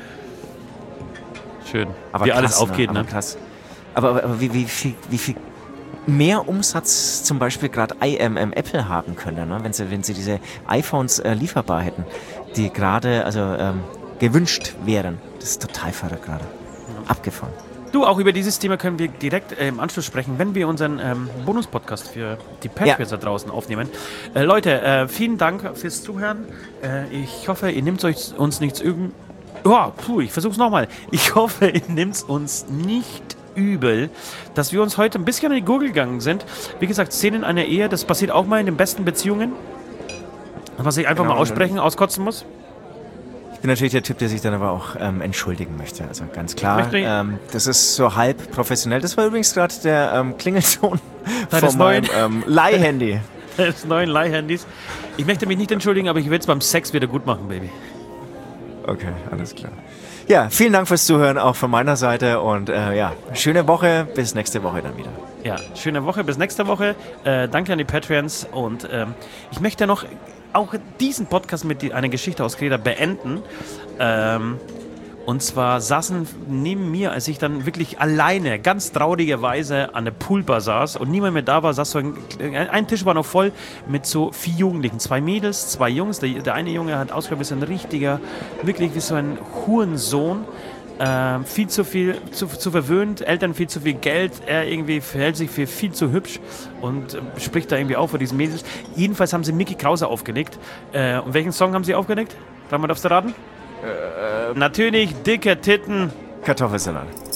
Schön. Aber wie krass, alles aufgeht, ne? Krass. Aber wie viel mehr Umsatz zum Beispiel gerade Apple haben könnte, ne? Wenn sie diese iPhones lieferbar hätten, die gerade gewünscht wären. Das ist total verrückt gerade. Abgefahren. Du, auch über dieses Thema können wir direkt im Anschluss sprechen, wenn wir unseren Bonus-Podcast für die Patriots da draußen aufnehmen. Leute, vielen Dank fürs Zuhören. Ich hoffe, ihr nehmt uns nichts üben. Ich versuch's nochmal. Ich hoffe, ihr nehmt uns nicht übel, dass wir uns heute ein bisschen an die Gurgel gegangen sind. Wie gesagt, Szenen einer Ehe, das passiert auch mal in den besten Beziehungen. Was ich einfach mal aussprechen, auskotzen muss? Ich bin natürlich der Typ, der sich dann aber auch entschuldigen möchte. Also ganz klar, das ist so halb professionell. Das war übrigens gerade der Klingelton von meinem Leihhandy. Des neuen Leihhandys. Ich möchte mich nicht entschuldigen, aber ich will es beim Sex wieder gut machen, Baby. Okay, alles klar. Ja, vielen Dank fürs Zuhören auch von meiner Seite und schöne Woche, bis nächste Woche dann wieder. Ja, schöne Woche, bis nächste Woche. Danke an die Patreons und ich möchte noch auch diesen Podcast mit einer Geschichte aus Kreta beenden. Und zwar saßen neben mir, als ich dann wirklich alleine, ganz traurigerweise an der Poolbar saß und niemand mehr da war, saß so ein Tisch war noch voll mit so 4 Jugendlichen, 2 Mädels, 2 Jungs. Der eine Junge hat ausgeschaut wie so ein richtiger, wirklich wie so ein Hurensohn. Viel zu verwöhnt, Eltern viel zu viel Geld, er irgendwie verhält sich für viel zu hübsch und spricht da irgendwie auf vor diesen Mädels. Jedenfalls haben sie Mickey Krause aufgelegt. Und welchen Song haben sie aufgelegt? Darfst du raten? Natürlich, dicke Titten. Kartoffelsalat.